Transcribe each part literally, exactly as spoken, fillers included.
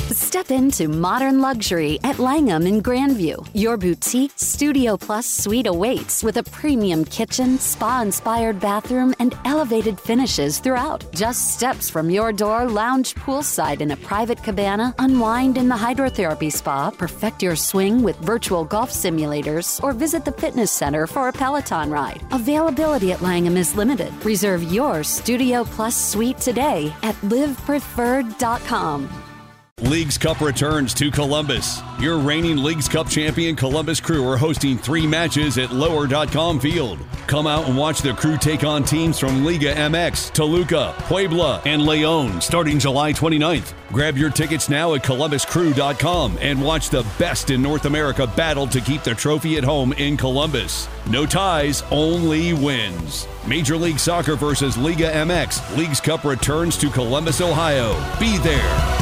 Step into modern luxury at Langham in Grandview. Your boutique Studio Plus suite awaits with a premium kitchen, spa-inspired bathroom, and elevated finishes throughout. Just steps from your door, lounge poolside in a private cabana, unwind in the hydrotherapy spa, perfect your swing with virtual golf simulators, or visit the fitness center for a Peloton ride. Availability at Langham is limited. Reserve your Studio Plus suite today at live preferred dot com. Leagues Cup returns to Columbus. Your reigning Leagues Cup champion Columbus Crew are hosting three matches at lower dot com Field. Come out and watch the Crew take on teams from Liga M X, Toluca, Puebla, and León starting July twenty-ninth. Grab your tickets now at columbus crew dot com and watch the best in North America battle to keep the trophy at home in Columbus. No ties, only wins. Major League Soccer versus Liga M X. Leagues Cup returns to Columbus, Ohio. Be there.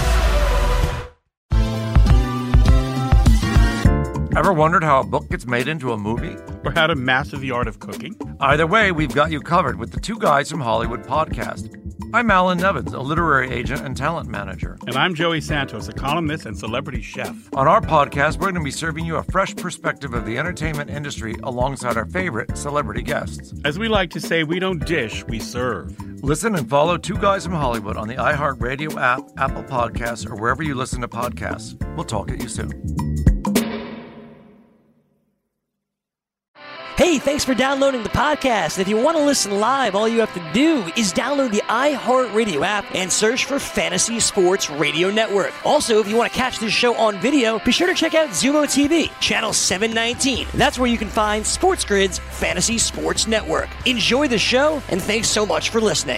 Ever wondered how a book gets made into a movie? Or how to master the art of cooking? Either way, we've got you covered with the Two Guys from Hollywood podcast. I'm Alan Nevins, a literary agent and talent manager. And I'm Joey Santos, a columnist and celebrity chef. On our podcast, we're going to be serving you a fresh perspective of the entertainment industry alongside our favorite celebrity guests. As we like to say, we don't dish, we serve. Listen and follow Two Guys from Hollywood on the iHeartRadio app, Apple Podcasts, or wherever you listen to podcasts. We'll talk at you soon. Hey, thanks for downloading the podcast. If you want to listen live, all you have to do is download the iHeartRadio app and search for Fantasy Sports Radio Network. Also, if you want to catch this show on video, be sure to check out Zumo T V, channel seven nineteen. That's where you can find Sports Grid's Fantasy Sports Network. Enjoy the show, and thanks so much for listening.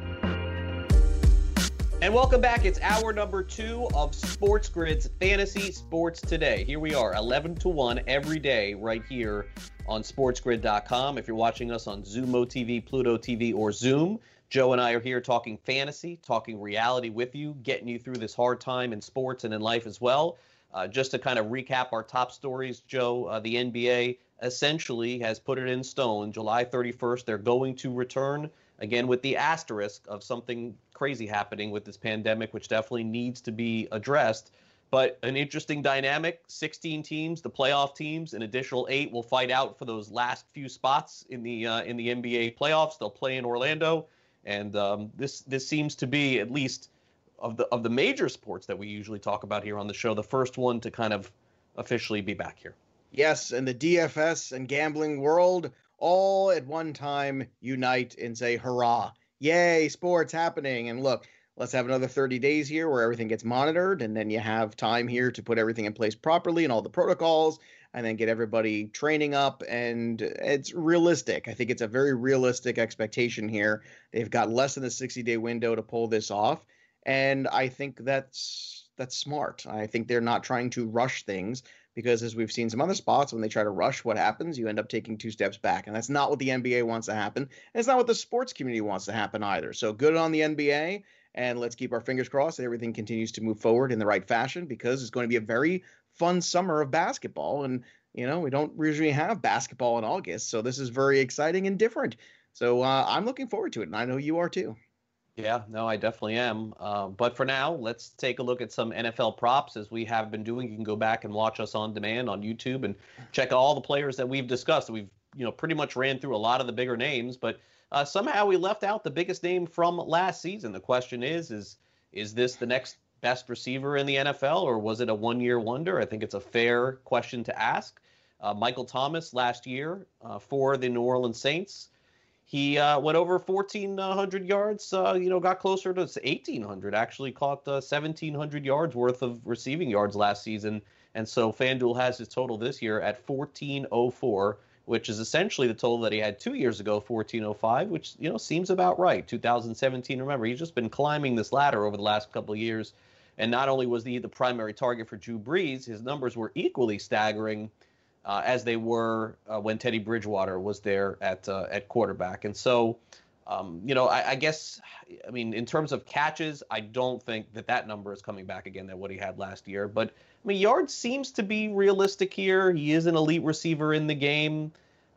And welcome back. It's hour number two of Sports Grid's Fantasy Sports Today. Here we are, eleven to one every day right here on sports grid dot com. If you're watching us on Zumo T V, Pluto T V, or Zoom, Joe and I are here talking fantasy, talking reality with you, getting you through this hard time in sports and in life as well. Uh, just to kind of recap our top stories, Joe, uh, the N B A essentially has put it in stone. July thirty-first, they're going to return, again, with the asterisk of something crazy happening with this pandemic, which definitely needs to be addressed. But an interesting dynamic, sixteen teams, the playoff teams, an additional eight will fight out for those last few spots in the uh, in the N B A playoffs. They'll play in Orlando, and um, this this seems to be, at least of the of the major sports that we usually talk about here on the show, the first one to kind of officially be back here. Yes, and the D F S and gambling world all at one time unite and say, hurrah, yay, sports happening. And look, let's have another thirty days here where everything gets monitored, and then you have time here to put everything in place properly and all the protocols, and then get everybody training up. And it's realistic. I think it's a very realistic expectation here. They've got less than a sixty-day window to pull this off, and I think that's that's smart. I think they're not trying to rush things, because as we've seen some other spots, when they try to rush, what happens? You end up taking two steps back, and that's not what the N B A wants to happen, and it's not what the sports community wants to happen either. So good on the N B A. And let's keep our fingers crossed that everything continues to move forward in the right fashion, because it's going to be a very fun summer of basketball. And, you know, we don't usually have basketball in August, so this is very exciting and different. So uh, I'm looking forward to it, and I know you are too. Yeah, no, I definitely am. Uh, but for now, let's take a look at some N F L props, as we have been doing. You can go back and watch us on demand on YouTube and check all the players that we've discussed. We've, you know, pretty much ran through a lot of the bigger names, but Uh, somehow we left out the biggest name from last season. The question is, is, is this the next best receiver in the N F L, or was it a one-year wonder? I think it's a fair question to ask. Uh, Michael Thomas last year uh, for the New Orleans Saints, he uh, went over fourteen hundred yards, uh, you know, got closer to eighteen hundred, actually caught uh, seventeen hundred yards worth of receiving yards last season. And so FanDuel has his total this year at fourteen oh four. Which is essentially the total that he had two years ago, fourteen oh five, which, you know, seems about right. two thousand seventeen, remember, he's just been climbing this ladder over the last couple of years. And not only was he the primary target for Drew Brees, his numbers were equally staggering uh, as they were uh, when Teddy Bridgewater was there at uh, at quarterback. And so, um, you know, I, I guess, I mean, in terms of catches, I don't think that that number is coming back again than what he had last year. But I mean, yards seems to be realistic here. He is an elite receiver in the game.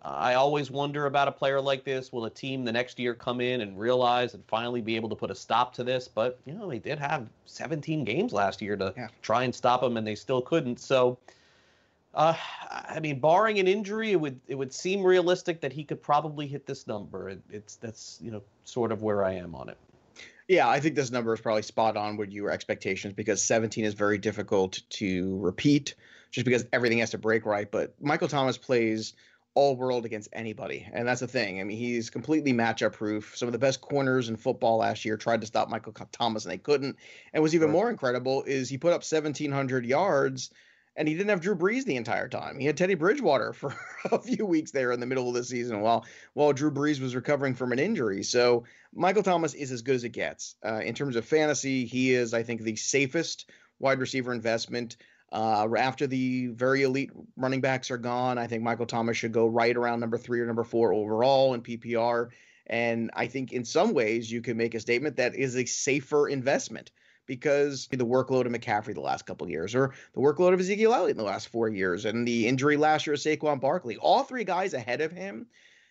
I always wonder about a player like this. Will a team the next year come in and realize and finally be able to put a stop to this? But, you know, they did have seventeen games last year to yeah. try and stop him, and they still couldn't. So, uh, I mean, barring an injury, it would it would seem realistic that he could probably hit this number. It, it's that's, you know, sort of where I am on it. Yeah, I think this number is probably spot on with your expectations because seventeen is very difficult to repeat just because everything has to break right. But Michael Thomas plays all world against anybody. And that's the thing. I mean, he's completely matchup proof. Some of the best corners in football last year tried to stop Michael Thomas and they couldn't. And what's even more incredible is he put up seventeen hundred yards and he didn't have Drew Brees the entire time. He had Teddy Bridgewater for a few weeks there in the middle of the season while while Drew Brees was recovering from an injury. So Michael Thomas is as good as it gets. Uh, in terms of fantasy, he is, I think, the safest wide receiver investment. Uh, after the very elite running backs are gone, I think Michael Thomas should go right around number three or number four overall in P P R. And I think in some ways you can make a statement that is a safer investment because the workload of McCaffrey the last couple of years or the workload of Ezekiel Elliott in the last four years and the injury last year of Saquon Barkley, all three guys ahead of him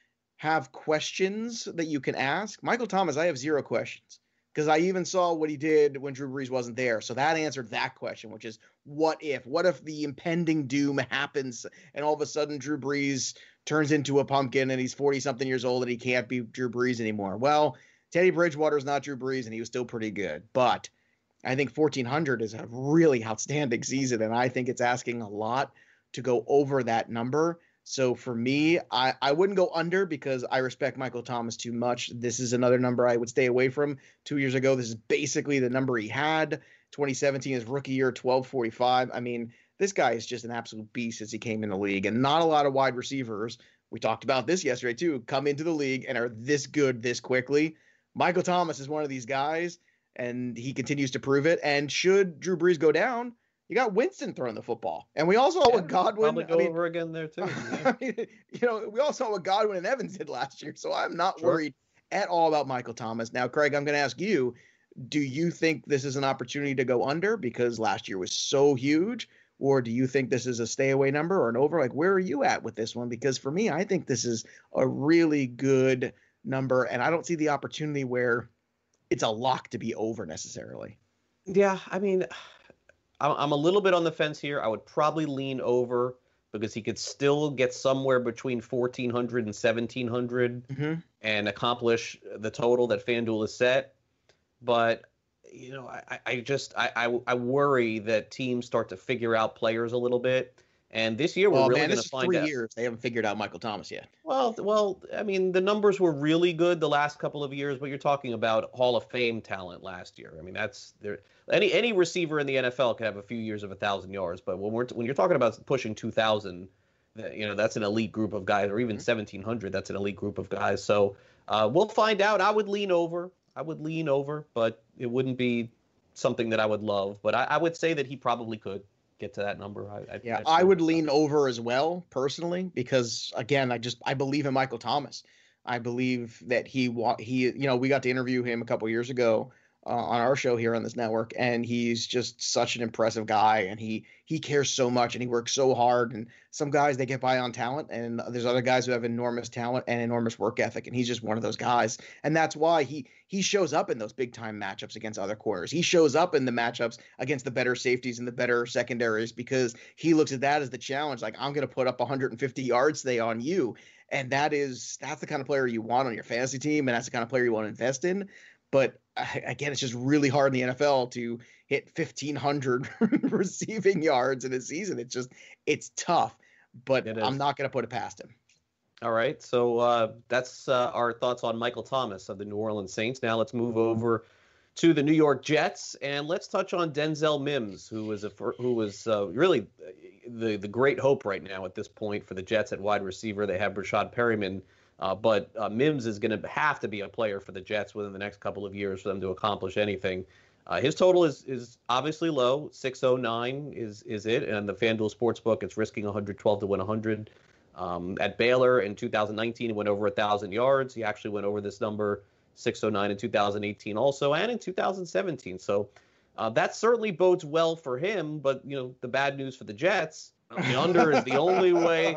have questions that you can ask. Michael Thomas, I have zero questions. Because I even saw what he did when Drew Brees wasn't there. So that answered that question, which is what if? What if the impending doom happens and all of a sudden Drew Brees turns into a pumpkin and he's forty-something years old and he can't be Drew Brees anymore? Well, Teddy Bridgewater is not Drew Brees and he was still pretty good. But I think fourteen hundred is a really outstanding season, and I think it's asking a lot to go over that number. So for me, I, I wouldn't go under because I respect Michael Thomas too much. This is another number I would stay away from. Two years ago, this is basically the number he had. twenty seventeen, his rookie year, twelve forty-five. I mean, this guy is just an absolute beast as he came in the league. And not a lot of wide receivers, we talked about this yesterday too, come into the league and are this good this quickly. Michael Thomas is one of these guys, and he continues to prove it. And should Drew Brees go down, you got Winston throwing the football. And we also saw yeah, what Godwin. Probably go I mean, over again there, too. Yeah. I mean, you know, we all saw what Godwin and Evans did last year. So I'm not sure. worried at all about Michael Thomas. Now, Craig, I'm going to ask you, do you think this is an opportunity to go under because last year was so huge? Or do you think this is a stay away number or an over? Like, where are you at with this one? Because for me, I think this is a really good number. And I don't see the opportunity where it's a lock to be over necessarily. Yeah, I mean, I'm a little bit on the fence here. I would probably lean over because he could still get somewhere between fourteen hundred and seventeen hundred mm-hmm. and accomplish the total that FanDuel has set. But, you know, I, I just I, I, I worry that teams start to figure out players a little bit. And this year, we're well, really going to find three out. years. They haven't figured out Michael Thomas yet. Well, well, I mean, the numbers were really good the last couple of years, but you're talking about Hall of Fame talent last year. I mean, that's there. Any any receiver in the N F L could have a few years of a thousand yards, but when we're when you're talking about pushing two thousand, you know, that's an elite group of guys, or even mm-hmm. seventeen hundred. That's an elite group of guys. So uh, we'll find out. I would lean over. I would lean over, but it wouldn't be something that I would love. But I, I would say that he probably could get to that number. I, I'd, yeah, I'd I would lean over as well personally because again, I just I believe in Michael Thomas. I believe that he wa- he you know we got to interview him a couple years ago uh, on our show here on this network, and he's just such an impressive guy, and he he cares so much and he works so hard. And some guys, they get by on talent, and there's other guys who have enormous talent and enormous work ethic, and he's just one of those guys. And that's why he he shows up in those big time matchups against other corners. He shows up in the matchups against the better safeties and the better secondaries because he looks at that as the challenge. Like, I'm going to put up one hundred fifty yards today on you. And that is that's the kind of player you want on your fantasy team, and that's the kind of player you want to invest in. But again, it's just really hard in the N F L to hit fifteen hundred receiving yards in a season. It's just it's tough, but I'm not going to put it past him. All right, so uh, that's uh, our thoughts on Michael Thomas of the New Orleans Saints. Now let's move over to the New York Jets, and let's touch on Denzel Mims, who was a who was uh, really the the great hope right now at this point for the Jets at wide receiver. They have Rashad Perryman, uh, but uh, Mims is going to have to be a player for the Jets within the next couple of years for them to accomplish anything. Uh, his total is is obviously low, six oh nine is is it, and the FanDuel Sportsbook it's risking one hundred twelve to win one hundred. Um, at Baylor in two thousand nineteen, he went over one thousand yards. He actually went over this number, six oh nine in two thousand eighteen also, and in two thousand seventeen. So uh, that certainly bodes well for him. But, you know, the bad news for the Jets, the under is the only way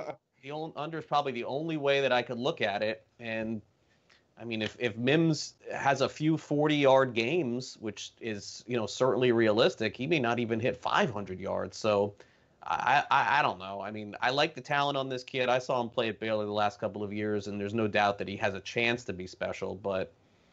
The only, under is probably the only way that I could look at it. And I mean, if, if Mims has a few forty-yard games, which is, you know, certainly realistic, he may not even hit five hundred yards. So I, I, I don't know. I mean, I like the talent on this kid. I saw him play at Baylor the last couple of years, and there's no doubt that he has a chance to be special. But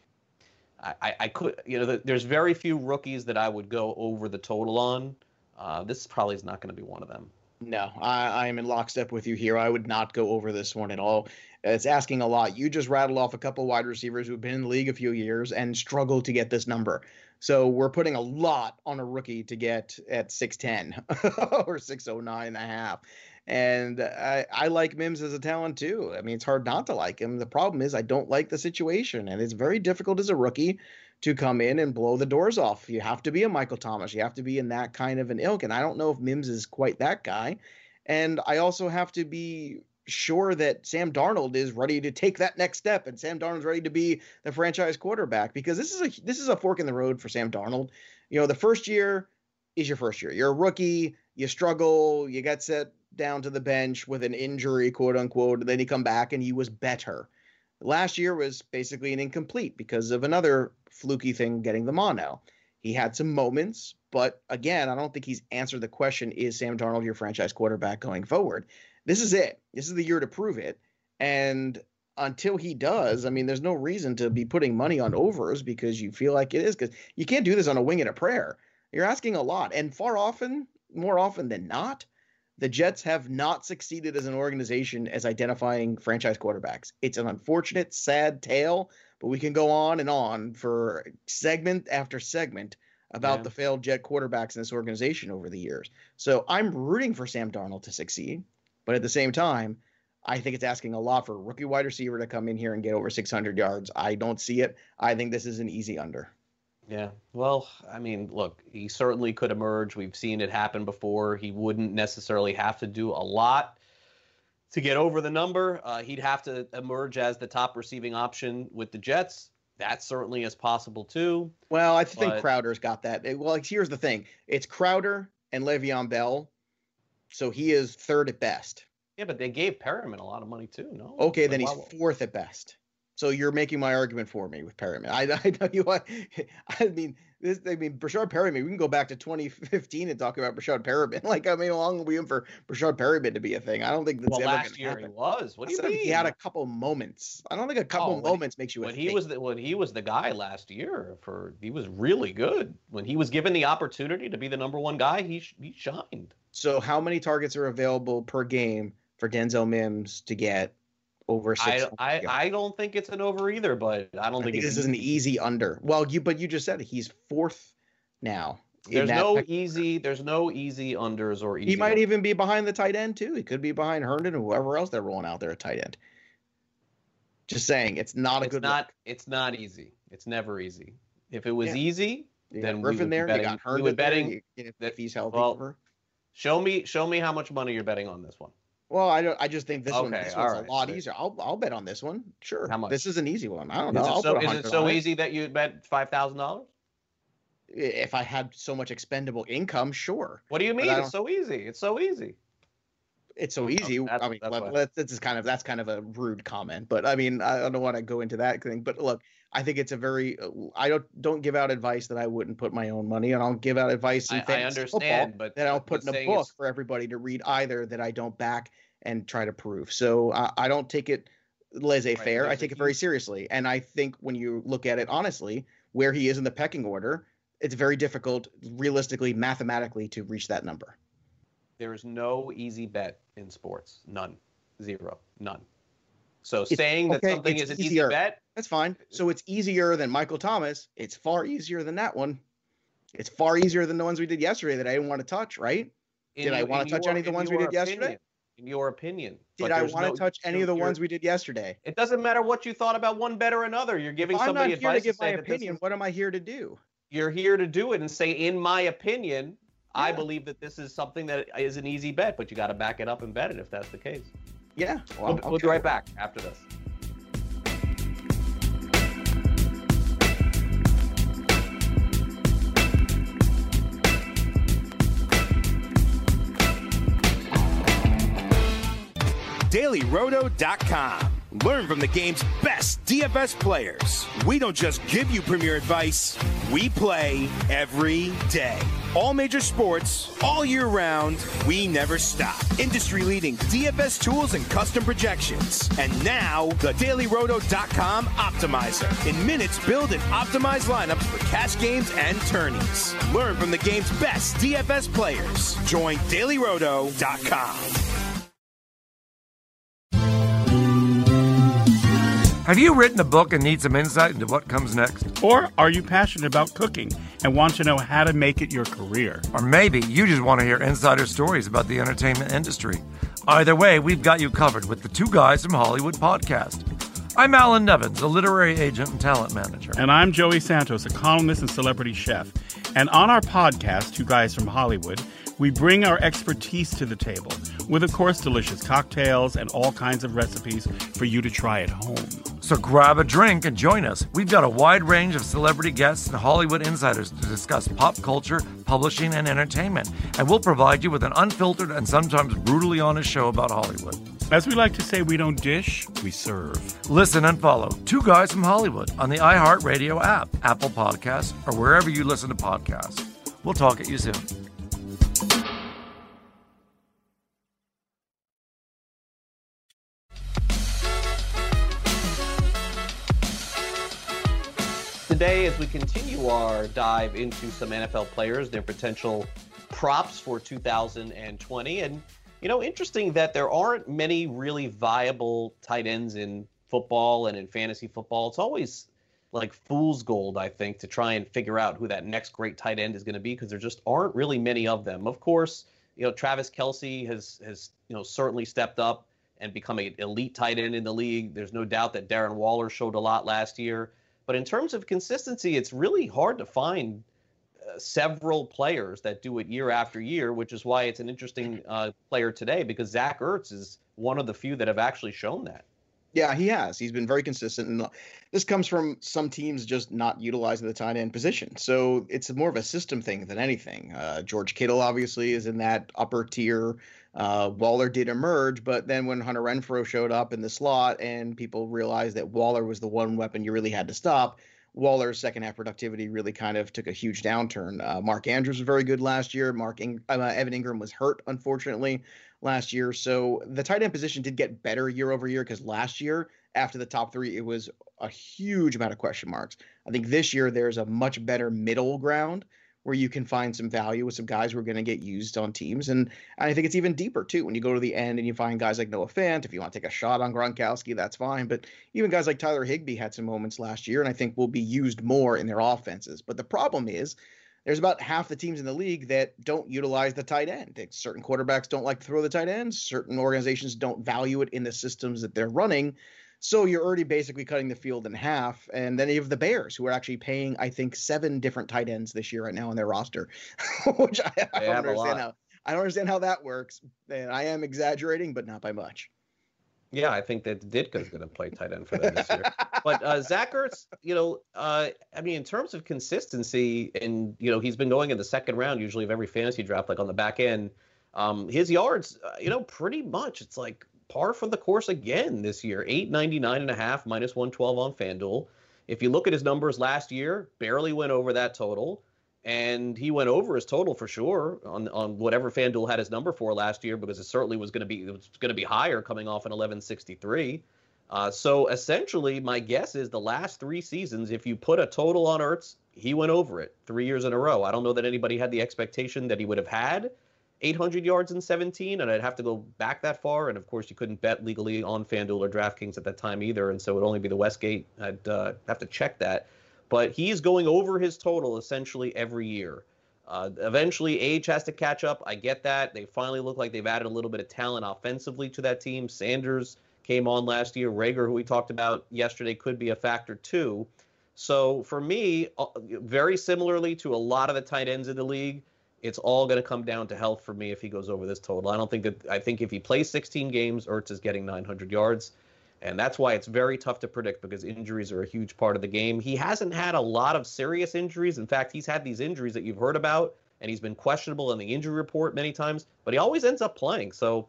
I, I, I could, you know, there's very few rookies that I would go over the total on. Uh, this probably is not going to be one of them. No, I, I am in lockstep with you here. I would not go over this one at all. It's asking a lot. You just rattled off a couple wide receivers who've been in the league a few years and struggled to get this number. So we're putting a lot on a rookie to get at six ten or six oh nine and a half. And I, I like Mims as a talent too. I mean, it's hard not to like him. The problem is I don't like the situation, and it's very difficult as a rookie to come in and blow the doors off. You have to be a Michael Thomas. You have to be in that kind of an ilk, and I don't know if Mims is quite that guy. And I also have to be sure that Sam Darnold is ready to take that next step, and Sam Darnold's ready to be the franchise quarterback, because this is a this is a fork in the road for Sam Darnold. You know, the first year is your first year. You're a rookie. You struggle. You get set down to the bench with an injury, quote unquote, and then you come back and he was better. Last year was basically an incomplete because of another fluky thing, getting the mono. He had some moments, but again, I don't think he's answered the question, is Sam Darnold your franchise quarterback going forward? This is it. This is the year to prove it. And until he does, I mean, there's no reason to be putting money on overs because you feel like it is, because you can't do this on a wing and a prayer. You're asking a lot. And far often, more often than not, the Jets have not succeeded as an organization as identifying franchise quarterbacks. It's an unfortunate, sad tale, but we can go on and on for segment after segment about yeah. the failed Jet quarterbacks in this organization over the years. So I'm rooting for Sam Darnold to succeed, but at the same time, I think it's asking a lot for a rookie wide receiver to come in here and get over six hundred yards. I don't see it. I think this is an easy under. Yeah, well, I mean, look, he certainly could emerge. We've seen it happen before. He wouldn't necessarily have to do a lot to get over the number. Uh, he'd have to emerge as the top receiving option with the Jets. That certainly is possible, too. Well, I think but... Crowder's got that. Well, here's the thing. It's Crowder and Le'Veon Bell, so he is third at best. Yeah, but they gave Perriman a lot of money, too, no? Okay, like, then he's wow. fourth at best. So you're making my argument for me with Perriman. I, I tell you what, I mean, this. I mean, Brashard Perriman. We can go back to twenty fifteen and talk about Brashard Perriman. Like, I mean, how long are we in for Brashard Perriman to be a thing? I don't think that's well, ever last gonna year happen. he was. What do you mean? He had a couple moments. I don't think a couple oh, moments he, makes you a when thing. he was the, when he was the guy last year. For he was really good when he was given the opportunity to be the number one guy. He he shined. So how many targets are available per game for Denzel Mims to get over six? I, I, I don't think it's an over either, but I don't I think, think it's this is an easy under. Well, you but you just said it. He's fourth now. There's no easy. There's no easy unders or easy. He might unders. even be behind the tight end too. He could be behind Herndon or whoever else they're rolling out there at tight end. Just saying, it's not a it's good. Not. Look. It's not easy. It's never easy. If it was Yeah. easy, You then got Griffin we would there. be betting, You got we Herndon would betting there. You, if, that, if he's healthy. well, for. Show me. Show me how much money you're betting on this one. Well, I don't. I just think this Okay, one. This all one's right. a lot easier. I'll I'll bet on this one. Sure. How much? This is an easy one. I don't Is know. it I'll so, put is it so on it. easy that you bet five thousand dollars? If I had so much expendable income, sure. What do you But mean? I It's so easy. It's so easy. It's so easy. Okay, that's- I mean, that's let, why. let, this is kind of that's kind of a rude comment, but I mean, I don't want to go into that thing. But look, I think it's a very. I don't don't give out advice that I wouldn't put my own money, and I don't give out advice in I, I fantasy understand, football but that I'll but put in a saying book it's- for everybody to read either that I don't back and try to prove. So I, I don't take it laissez-faire. Right, I take it very seriously, and I think when you look at it honestly, where he is in the pecking order, it's very difficult, realistically, mathematically, to reach that number. There is no easy bet in sports. None. Zero. None. So It's- saying that okay, something it's is an easier. easy bet. That's fine. So it's easier than Michael Thomas. It's far easier than that one. It's far easier than the ones we did yesterday that I didn't want to touch, right? in Did I your- wanna in touch your- any of the in ones we your did yesterday? opinion. In your opinion. Did But I there's want to no- touch any of the you're- ones we did yesterday? It doesn't matter what you thought about one bet or another. You're giving If I'm not somebody here to advice give say my that this opinion. is- What am I here to do? You're here to do it and say, in my opinion, I Yeah. believe that this is something that is an easy bet, but you got to back it up and bet it if that's the case. Yeah. We'll, we'll be right back after this. daily roto dot com. Learn from the game's best D F S players. We don't just give you premier advice, we play every day. All major sports, all year round, we never stop. Industry-leading D F S tools and custom projections. And now, the daily roto dot com Optimizer. In minutes, build and optimize lineups for cash games and tourneys. Learn from the game's best D F S players. Join daily roto dot com. Have you written a book and need some insight into what comes next? Or are you passionate about cooking and want to know how to make it your career? Or maybe you just want to hear insider stories about the entertainment industry. Either way, we've got you covered with the Two Guys from Hollywood podcast. I'm Alan Nevins, a literary agent and talent manager. And I'm Joey Santos, a columnist and celebrity chef. And on our podcast, Two Guys from Hollywood, we bring our expertise to the table with, of course, delicious cocktails and all kinds of recipes for you to try at home. So grab a drink and join us. We've got a wide range of celebrity guests and Hollywood insiders to discuss pop culture, publishing, and entertainment. And we'll provide you with an unfiltered and sometimes brutally honest show about Hollywood. As we like to say, we don't dish, we serve. Listen and follow Two Guys from Hollywood on the iHeartRadio app, Apple Podcasts, or wherever you listen to podcasts. We'll talk at you soon. Today, as we continue our dive into some N F L players, their potential props for two thousand twenty, and you know, interesting that there aren't many really viable tight ends in football and in fantasy football. It's always like fool's gold, I think, to try and figure out who that next great tight end is going to be, because there just aren't really many of them. Of course, you know, Travis Kelce has has you know certainly stepped up and become an elite tight end in the league. There's no doubt that Darren Waller showed a lot last year. But in terms of consistency, it's really hard to find uh, several players that do it year after year, which is why it's an interesting uh, player today, because Zach Ertz is one of the few that have actually shown that. Yeah, he has. He's been very consistent. And this comes from some teams just not utilizing the tight end position. So it's more of a system thing than anything. Uh, George Kittle obviously is in that upper tier. Uh, Waller did emerge, but then when Hunter Renfrow showed up in the slot and people realized that Waller was the one weapon you really had to stop, Waller's second half productivity really kind of took a huge downturn. Uh, Mark Andrews was very good last year. Mark Ing- uh, Evan Ingram was hurt, unfortunately, last year. So the tight end position did get better year over year, because last year, after the top three, it was a huge amount of question marks. I think this year there's a much better middle ground where you can find some value with some guys who are going to get used on teams. And, and I think it's even deeper, too, when you go to the end and you find guys like Noah Fant. If you want to take a shot on Gronkowski, that's fine. But even guys like Tyler Higbee had some moments last year, and I think will be used more in their offenses. But the problem is there's about half the teams in the league that don't utilize the tight end. Certain quarterbacks don't like to throw the tight ends. Certain organizations don't value it in the systems that they're running. So you're already basically cutting the field in half. And then you have the Bears, who are actually paying, I think, seven different tight ends this year right now on their roster, which I, I don't understand how. I don't understand how that works. And I am exaggerating, but not by much. Yeah, I think that Ditka's going to play tight end for them this year. But uh, Zach Ertz, you know, uh, I mean, in terms of consistency, and, you know, he's been going in the second round usually of every fantasy draft, like on the back end. Um, his yards, uh, you know, pretty much it's like par for the course again this year. eight ninety-nine and a half, minus one twelve on FanDuel. If you look at his numbers last year, barely went over that total. And he went over his total for sure on, on whatever FanDuel had his number for last year, because it certainly was going to be it was going to be higher coming off an eleven sixty-three. Uh, so essentially, my guess is the last three seasons, if you put a total on Ertz, he went over it three years in a row. I don't know that anybody had the expectation that he would have had eight hundred yards in seventeen, and I'd have to go back that far. And of course, you couldn't bet legally on FanDuel or DraftKings at that time either, and so it would only be the Westgate. I'd uh, have to check that. But he's going over his total essentially every year. Uh, eventually, age has to catch up. I get that. They finally look like they've added a little bit of talent offensively to that team. Sanders came on last year. Rager, who we talked about yesterday, could be a factor too. So for me, very similarly to a lot of the tight ends in the league, it's all going to come down to health for me if he goes over this total. I don't think that. I think if he plays sixteen games, Ertz is getting nine hundred yards. And that's why it's very tough to predict, because injuries are a huge part of the game. He hasn't had a lot of serious injuries. In fact, he's had these injuries that you've heard about, and he's been questionable in the injury report many times, but he always ends up playing. So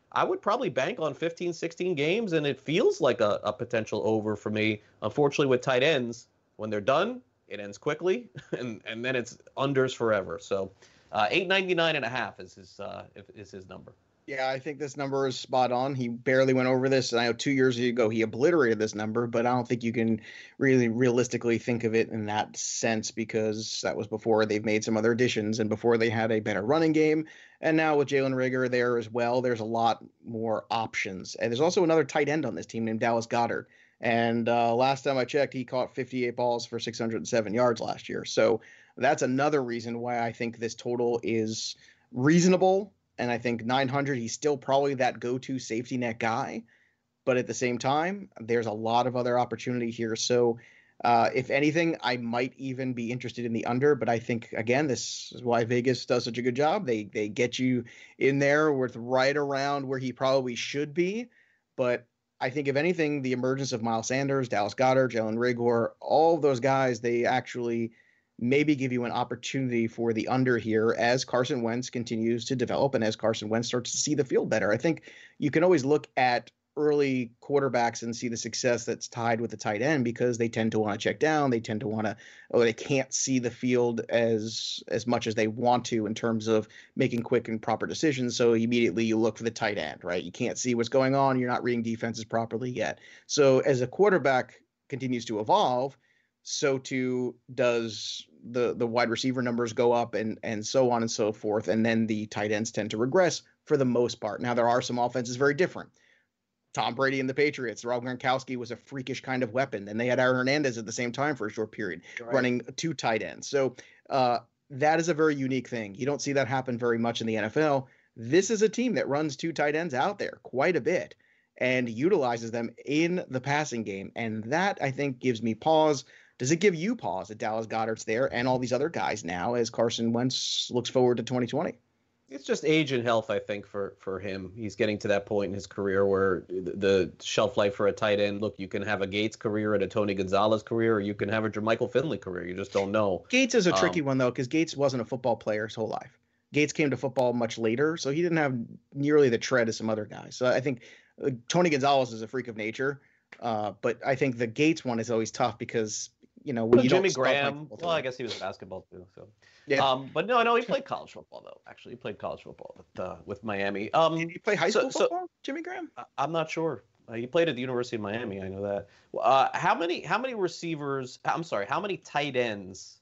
I would probably bank on fifteen, sixteen games, and it feels like a, a potential over for me. Unfortunately, with tight ends, when they're done, it ends quickly, and, and then it's unders forever. So uh, eight ninety-nine and a half is his, uh, is his number. Yeah, I think this number is spot on. He barely went over this. I know two years ago he obliterated this number, but I don't think you can really realistically think of it in that sense because that was before they've made some other additions and before they had a better running game. And now with Jalen Reagor there as well, there's a lot more options. And there's also another tight end on this team named Dallas Goedert. And uh, last time I checked, he caught fifty-eight balls for six hundred seven yards last year. So that's another reason why I think this total is reasonable. And I think nine hundred, he's still probably that go-to safety net guy. But at the same time, there's a lot of other opportunity here. So uh, if anything, I might even be interested in the under. But I think, again, this is why Vegas does such a good job. They they get you in there with right around where he probably should be. But I think, if anything, the emergence of Miles Sanders, Dallas Goedert, Jalen Reagor, all of those guys, they actually maybe give you an opportunity for the under here as Carson Wentz continues to develop and as Carson Wentz starts to see the field better. I think you can always look at early quarterbacks and see the success that's tied with the tight end because they tend to want to check down. They tend to want to, or they can't see the field as, as much as they want to in terms of making quick and proper decisions. So immediately you look for the tight end, right? You can't see what's going on. You're not reading defenses properly yet. So as a quarterback continues to evolve, so too does the the wide receiver numbers go up and and so on and so forth. And then the tight ends tend to regress for the most part. Now, there are some offenses very different. Tom Brady and the Patriots, Rob Gronkowski was a freakish kind of weapon. And they had Aaron Hernandez at the same time for a short period, right, running two tight ends. So uh, that is a very unique thing. You don't see that happen very much in the N F L. This is a team that runs two tight ends out there quite a bit and utilizes them in the passing game. And that, I think, gives me pause. Does it give you pause that Dallas Goedert's there and all these other guys now as Carson Wentz looks forward to twenty twenty? It's just age and health, I think, for, for him. He's getting to that point in his career where the shelf life for a tight end, look, you can have a Gates career and a Tony Gonzalez career, or you can have a Jermichael Finley career. You just don't know. Gates is a tricky um, one, though, because Gates wasn't a football player his whole life. Gates came to football much later, so he didn't have nearly the tread as some other guys. So I think uh, Tony Gonzalez is a freak of nature, uh, but I think the Gates one is always tough because – you know, when well, you Jimmy don't Graham. Well, I guess he was basketball too. So, yeah. Um, but no, no, he played college football though. Actually, he played college football with uh, with Miami. Um, Did he play high school so, football, so, Jimmy Graham? I'm not sure. Uh, he played at the University of Miami. I know that. Uh, how many how many receivers? I'm sorry. How many tight ends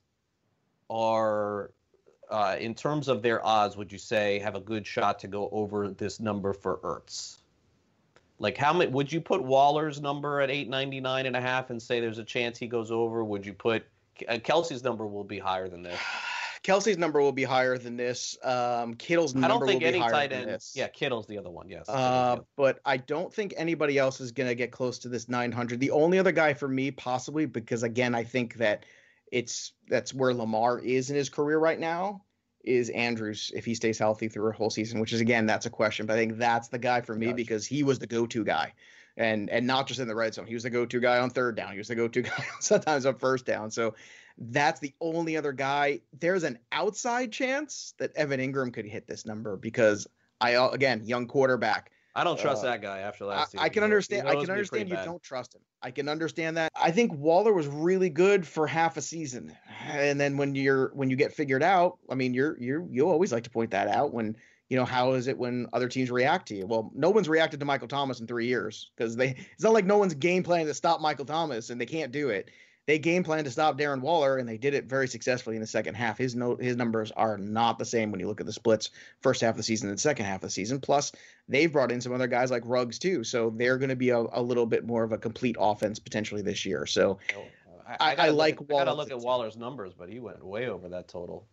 are, uh, in terms of their odds, would you say have a good shot to go over this number for Ertz? Like, how many would you put Waller's number at eight ninety-nine and a half and say there's a chance he goes over? Would you put uh, Kelsey's number will be higher than this? Kelsey's number will be higher than this. Um, Kittle's I number don't think will be any higher tight than end. this. Yeah, Kittle's the other one. Yes. Uh, but I don't think anybody else is going to get close to this nine hundred. The only other guy for me, possibly, because again, I think that it's that's where Lamar is in his career right now, is Andrews if he stays healthy through a whole season, which is, again, that's a question. But I think that's the guy for me gotcha. because he was the go-to guy. And and not just in the red zone. He was the go-to guy on third down. He was the go-to guy sometimes on first down. So that's the only other guy. There's an outside chance that Evan Ingram could hit this number because, I again, young quarterback. I don't trust uh, that guy after last season. I, I can understand. I can understand you bad. don't trust him. I can understand that. I think Waller was really good for half a season, and then when you're when you get figured out, I mean, you're you're you always like to point that out when. You know, how is it when other teams react to you? Well, no one's reacted to Michael Thomas in three years because they it's not like no one's game planning to stop Michael Thomas and they can't do it. They game plan to stop Darren Waller and they did it very successfully in the second half. His no, his numbers are not the same when you look at the splits first half of the season and second half of the season. Plus, they've brought in some other guys like Ruggs too, so they're going to be a, a little bit more of a complete offense potentially this year. So I, I, I, I like at, Waller. I got to look at Waller's numbers, but he went way over that total.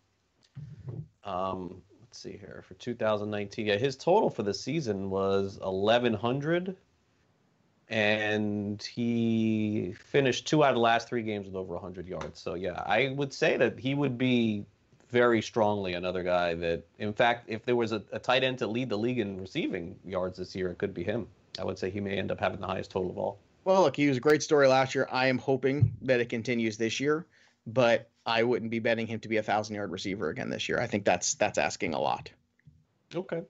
Um. Let's see here for two thousand nineteen. Yeah, his total for the season was eleven hundred, and he finished two out of the last three games with over one hundred yards. So yeah, I would say that he would be very strongly another guy that, in fact, if there was a, a tight end to lead the league in receiving yards this year, it could be him. I would say he may end up having the highest total of all. Well, look, he was a great story last year. I am hoping that it continues this year, but I wouldn't be betting him to be a thousand-yard receiver again this year. I think that's that's asking a lot. Okay.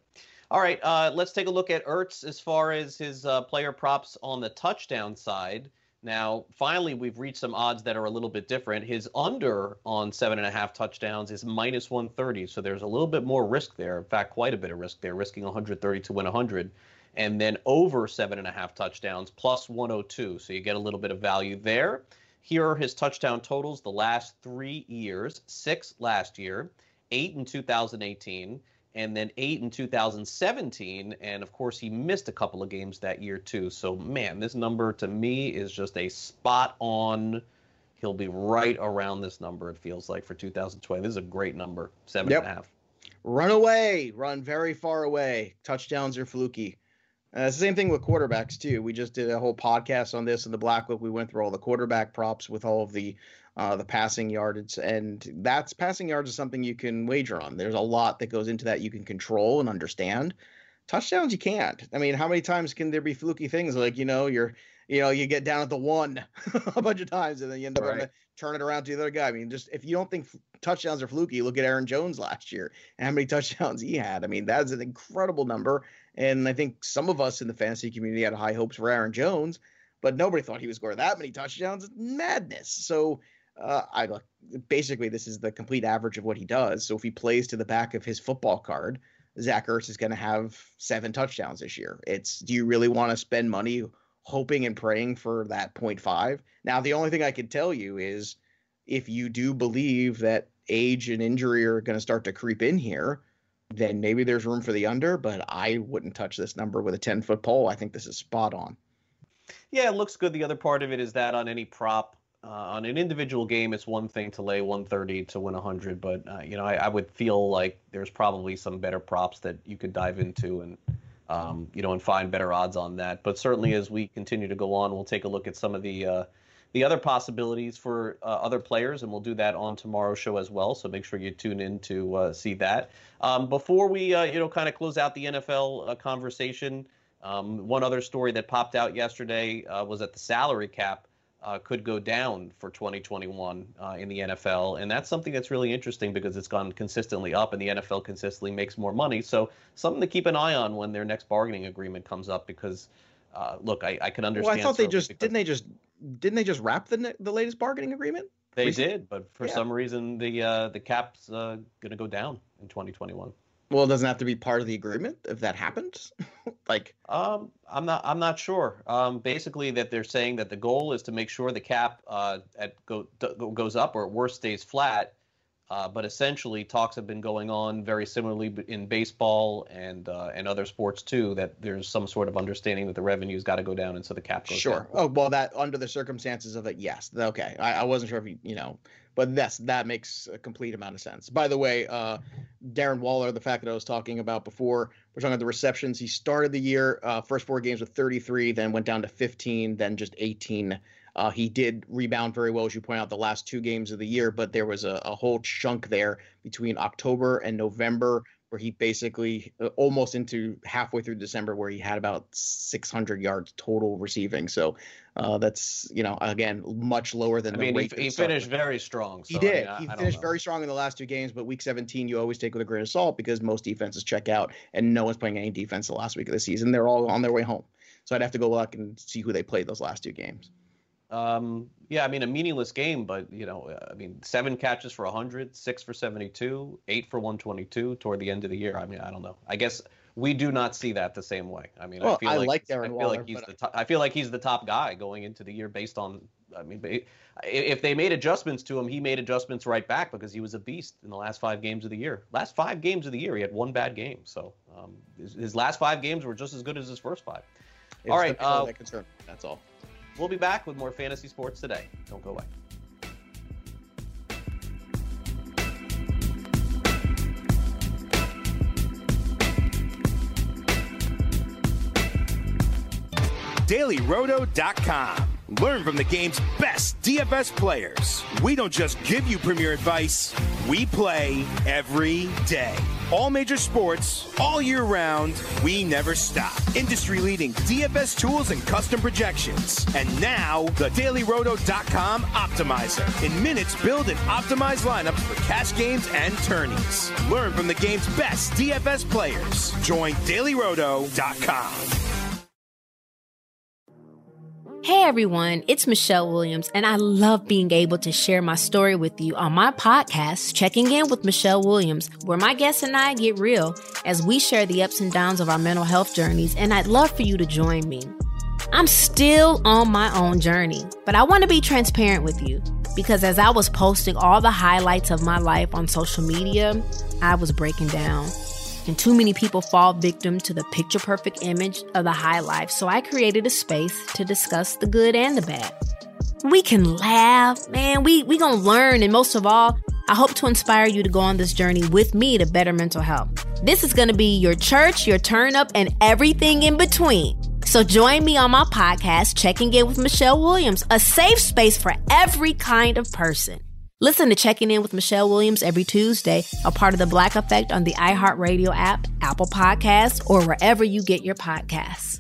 All right, uh, let's take a look at Ertz as far as his uh, player props on the touchdown side. Now, finally, we've reached some odds that are a little bit different. His under on seven and a half touchdowns is minus one thirty, so there's a little bit more risk there. In fact, quite a bit of risk there, risking one thirty to win one hundred. And then over seven and a half touchdowns, plus one oh two, so you get a little bit of value there. Here are his touchdown totals the last three years, six last year, eight in two thousand eighteen, and then eight in two thousand seventeen. And, of course, he missed a couple of games that year, too. So, man, this number to me is just a spot on. He'll be right around this number, it feels like, for two thousand twenty. This is a great number, seven yep. and a half. Run away. Run very far away. Touchdowns are fluky. Uh, it's the same thing with quarterbacks, too. We just did a whole podcast on this in the Black Book. We went through all the quarterback props with all of the uh, the passing yardage, and that's passing yards is something you can wager on. There's a lot that goes into that you can control and understand. Touchdowns, you can't. I mean, how many times can there be fluky things like, you know, you're, you know, you get down at the one a bunch of times and then you end up right. having to turn it around to the other guy. I mean, just if you don't think touchdowns are fluky, look at Aaron Jones last year and how many touchdowns he had. I mean, that's an incredible number. And I think some of us in the fantasy community had high hopes for Aaron Jones, but nobody thought he was scoring that many touchdowns. It's madness. So uh, I look, basically this is the complete average of what he does. So if he plays to the back of his football card, Zach Ertz is going to have seven touchdowns this year. It's, do you really want to spend money hoping and praying for that point five? Now, the only thing I can tell you is if you do believe that age and injury are going to start to creep in here, then maybe there's room for the under, but I wouldn't touch this number with a ten-foot pole. I think this is spot on. Yeah, it looks good. The other part of it is that on any prop, uh, on an individual game, it's one thing to lay one thirty to win one hundred, but, uh, you know, I, I would feel like there's probably some better props that you could dive into and, um, you know, and find better odds on that. But certainly as we continue to go on, we'll take a look at some of the uh, the other possibilities for uh, other players, and we'll do that on tomorrow's show as well. So make sure you tune in to uh, see that. Um, before we, uh, you know, kind of close out the N F L uh, conversation, um, one other story that popped out yesterday uh, was that the salary cap uh, could go down for twenty twenty-one uh, in the N F L, and that's something that's really interesting because it's gone consistently up, and the N F L consistently makes more money. So something to keep an eye on when their next bargaining agreement comes up, because uh, look, I, I can understand. Well, I thought they just didn't they just didn't they just wrap the the latest bargaining agreement? They recently? did, but for Yeah. some reason the uh, the cap's uh, going to go down in twenty twenty-one. Well, it doesn't have to be part of the agreement if that happens. like, Um, I'm not. I'm not sure. Um, basically, that they're saying that the goal is to make sure the cap uh, at go, d- goes up or at worst stays flat. Uh, but essentially, talks have been going on very similarly b- in baseball and uh, and other sports too. That there's some sort of understanding that the revenue's got to go down, and so the cap goes sure. down. Oh, well, that under the circumstances of it, yes. Okay, I, I wasn't sure if you, you know, but yes, that makes a complete amount of sense. By the way, uh, Darren Waller, the fact that I was talking about before, we're talking about the receptions. He started the year, uh, first four games with thirty-three, then went down to fifteen, then just eighteen. Uh, he did rebound very well, as you point out, the last two games of the year, but there was a, a whole chunk there between October and November where he basically uh, almost into halfway through December where he had about six hundred yards total receiving. So uh, that's, you know, again, much lower than I the mean, rate. he, he finished very strong. So, He did. I mean, I, he I finished don't know. very strong in the last two games, but week seventeen you always take with a grain of salt because most defenses check out and no one's playing any defense the last week of the season. They're all on their way home. So I'd have to go back and see who they played those last two games. Um, yeah, I mean, a meaningless game, but, you know, I mean, seven catches for one hundred, six for seventy-two, eight for one twenty-two toward the end of the year. I mean, I don't know. I guess we do not see that the same way. I mean, Well, I feel I like, like Darren I feel Waller, like he's but the top, I feel like he's the top guy going into the year based on, I mean, ba- if they made adjustments to him, he made adjustments right back because he was a beast in the last five games of the year. Last five games of the year, he had one bad game. So um, his, his last five games were just as good as his first five. It's All right. the people Uh, that concern. That's all. We'll be back with more fantasy sports today. Don't go away. Daily Roto dot com. Learn from the game's best D F S players. We don't just give you premier advice, we play every day. All major sports, all year round, we never stop. Industry-leading D F S tools and custom projections. And now, the Daily Roto dot com Optimizer. In minutes, build and optimize lineups for cash games and tourneys. Learn from the game's best D F S players. Join Daily Roto dot com. Hey everyone, it's Michelle Williams, and I love being able to share my story with you on my podcast, Checking In with Michelle Williams, where my guests and I get real as we share the ups and downs of our mental health journeys, and I'd love for you to join me. I'm still on my own journey, but I want to be transparent with you because as I was posting all the highlights of my life on social media, I was breaking down. And too many people fall victim to the picture-perfect image of the high life, so I created a space to discuss the good and the bad. We can laugh, man, we we gonna learn, and most of all, I hope to inspire you to go on this journey with me to better mental health. This is gonna be your church, your turn-up, and everything in between. So join me on my podcast, Checking In with Michelle Williams, a safe space for every kind of person. Listen to Checking In with Michelle Williams every Tuesday, a part of the Black Effect on the iHeartRadio app, Apple Podcasts, or wherever you get your podcasts.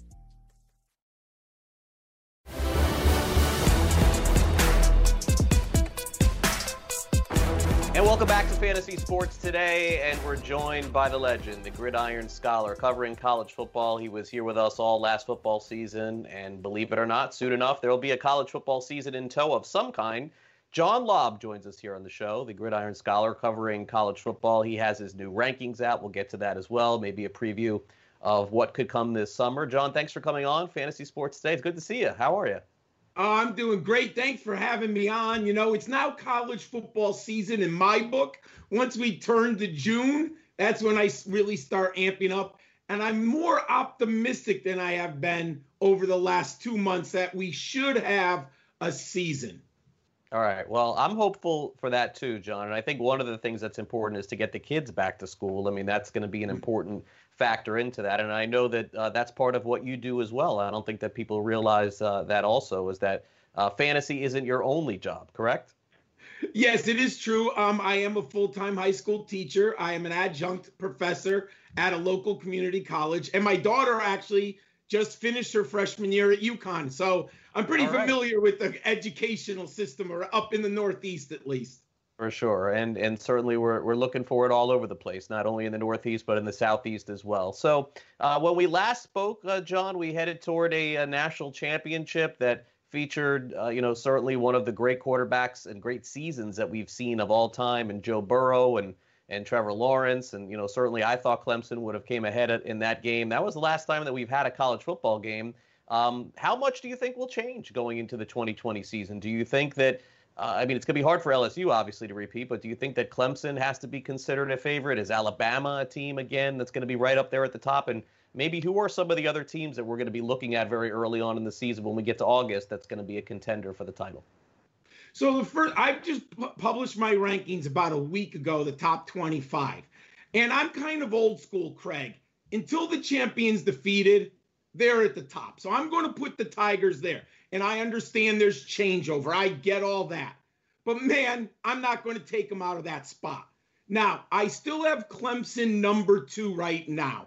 And welcome back to Fantasy Sports Today, and we're joined by the legend, the Gridiron Scholar, covering college football. He was here with us all last football season, and believe it or not, soon enough, there will be a college football season in tow of some kind. John Lobb joins us here on the show, the Gridiron Scholar covering college football. He has his new rankings out. We'll get to that as well, maybe a preview of what could come this summer. John, thanks for coming on Fantasy Sports Today. It's good to see you. How are you? Oh, I'm doing great. Thanks for having me on. You know, it's now college football season in my book. Once we turn to June, that's when I really start amping up. And I'm more optimistic than I have been over the last two months that we should have a season. All right. Well, I'm hopeful for that too, John. And I think one of the things that's important is to get the kids back to school. I mean, that's going to be an important factor into that. And I know that uh, that's part of what you do as well. I don't think that people realize uh, that also is that uh, fantasy isn't your only job, correct? Yes, it is true. Um, I am a full-time high school teacher. I am an adjunct professor at a local community college. And my daughter actually just finished her freshman year at UConn. So I'm pretty right. familiar with the educational system, or up in the Northeast at least. For sure. And and certainly we're we're looking for it all over the place, not only in the Northeast, but in the Southeast as well. So uh, when we last spoke, uh, John, we headed toward a, a national championship that featured, uh, you know, certainly one of the great quarterbacks and great seasons that we've seen of all time, and Joe Burrow and and Trevor Lawrence. And, you know, certainly I thought Clemson would have came ahead in that game. That was the last time that we've had a college football game. Um, how much do you think will change going into the twenty twenty season? Do you think that, uh, I mean, it's going to be hard for L S U, obviously, to repeat, but do you think that Clemson has to be considered a favorite? Is Alabama a team, again, that's going to be right up there at the top? And maybe who are some of the other teams that we're going to be looking at very early on in the season when we get to August that's going to be a contender for the title? So the first, I just pu- published my rankings about a week ago, the top twenty-five. And I'm kind of old school, Craig. Until the champion's defeated, they're at the top. So I'm going to put the Tigers there. And I understand there's changeover. I get all that. But, man, I'm not going to take them out of that spot. Now, I still have Clemson number two right now.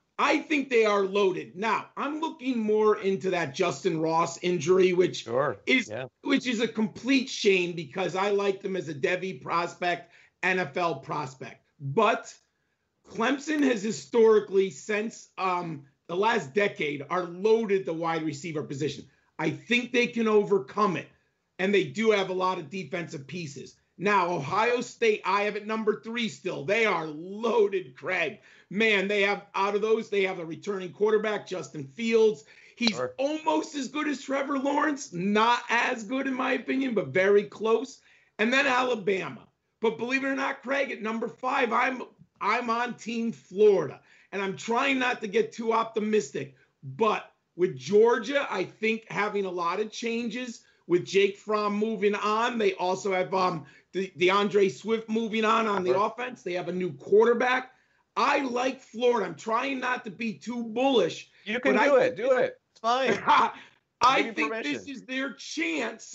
I think they are loaded. Now, I'm looking more into that Justin Ross injury, which sure. is yeah. which is a complete shame because I liked him as a Devy prospect, N F L prospect. But Clemson has historically, since um, the last decade, are loaded the wide receiver position. I think they can overcome it, and they do have a lot of defensive pieces. Now, Ohio State, I have at number three still. They are loaded, Craig. Man, they have, out of those, they have a returning quarterback, Justin Fields. He's sure. almost as good as Trevor Lawrence. Not as good, in my opinion, but very close. And then Alabama. But believe it or not, Craig, at number five, I'm I'm on Team Florida. And I'm trying not to get too optimistic. But with Georgia, I think having a lot of changes, with Jake Fromm moving on, they also have um, De- DeAndre Swift moving on on the offense. They have a new quarterback. I like Florida. I'm trying not to be too bullish. You can do it. Do it. It's fine. I think this is their chance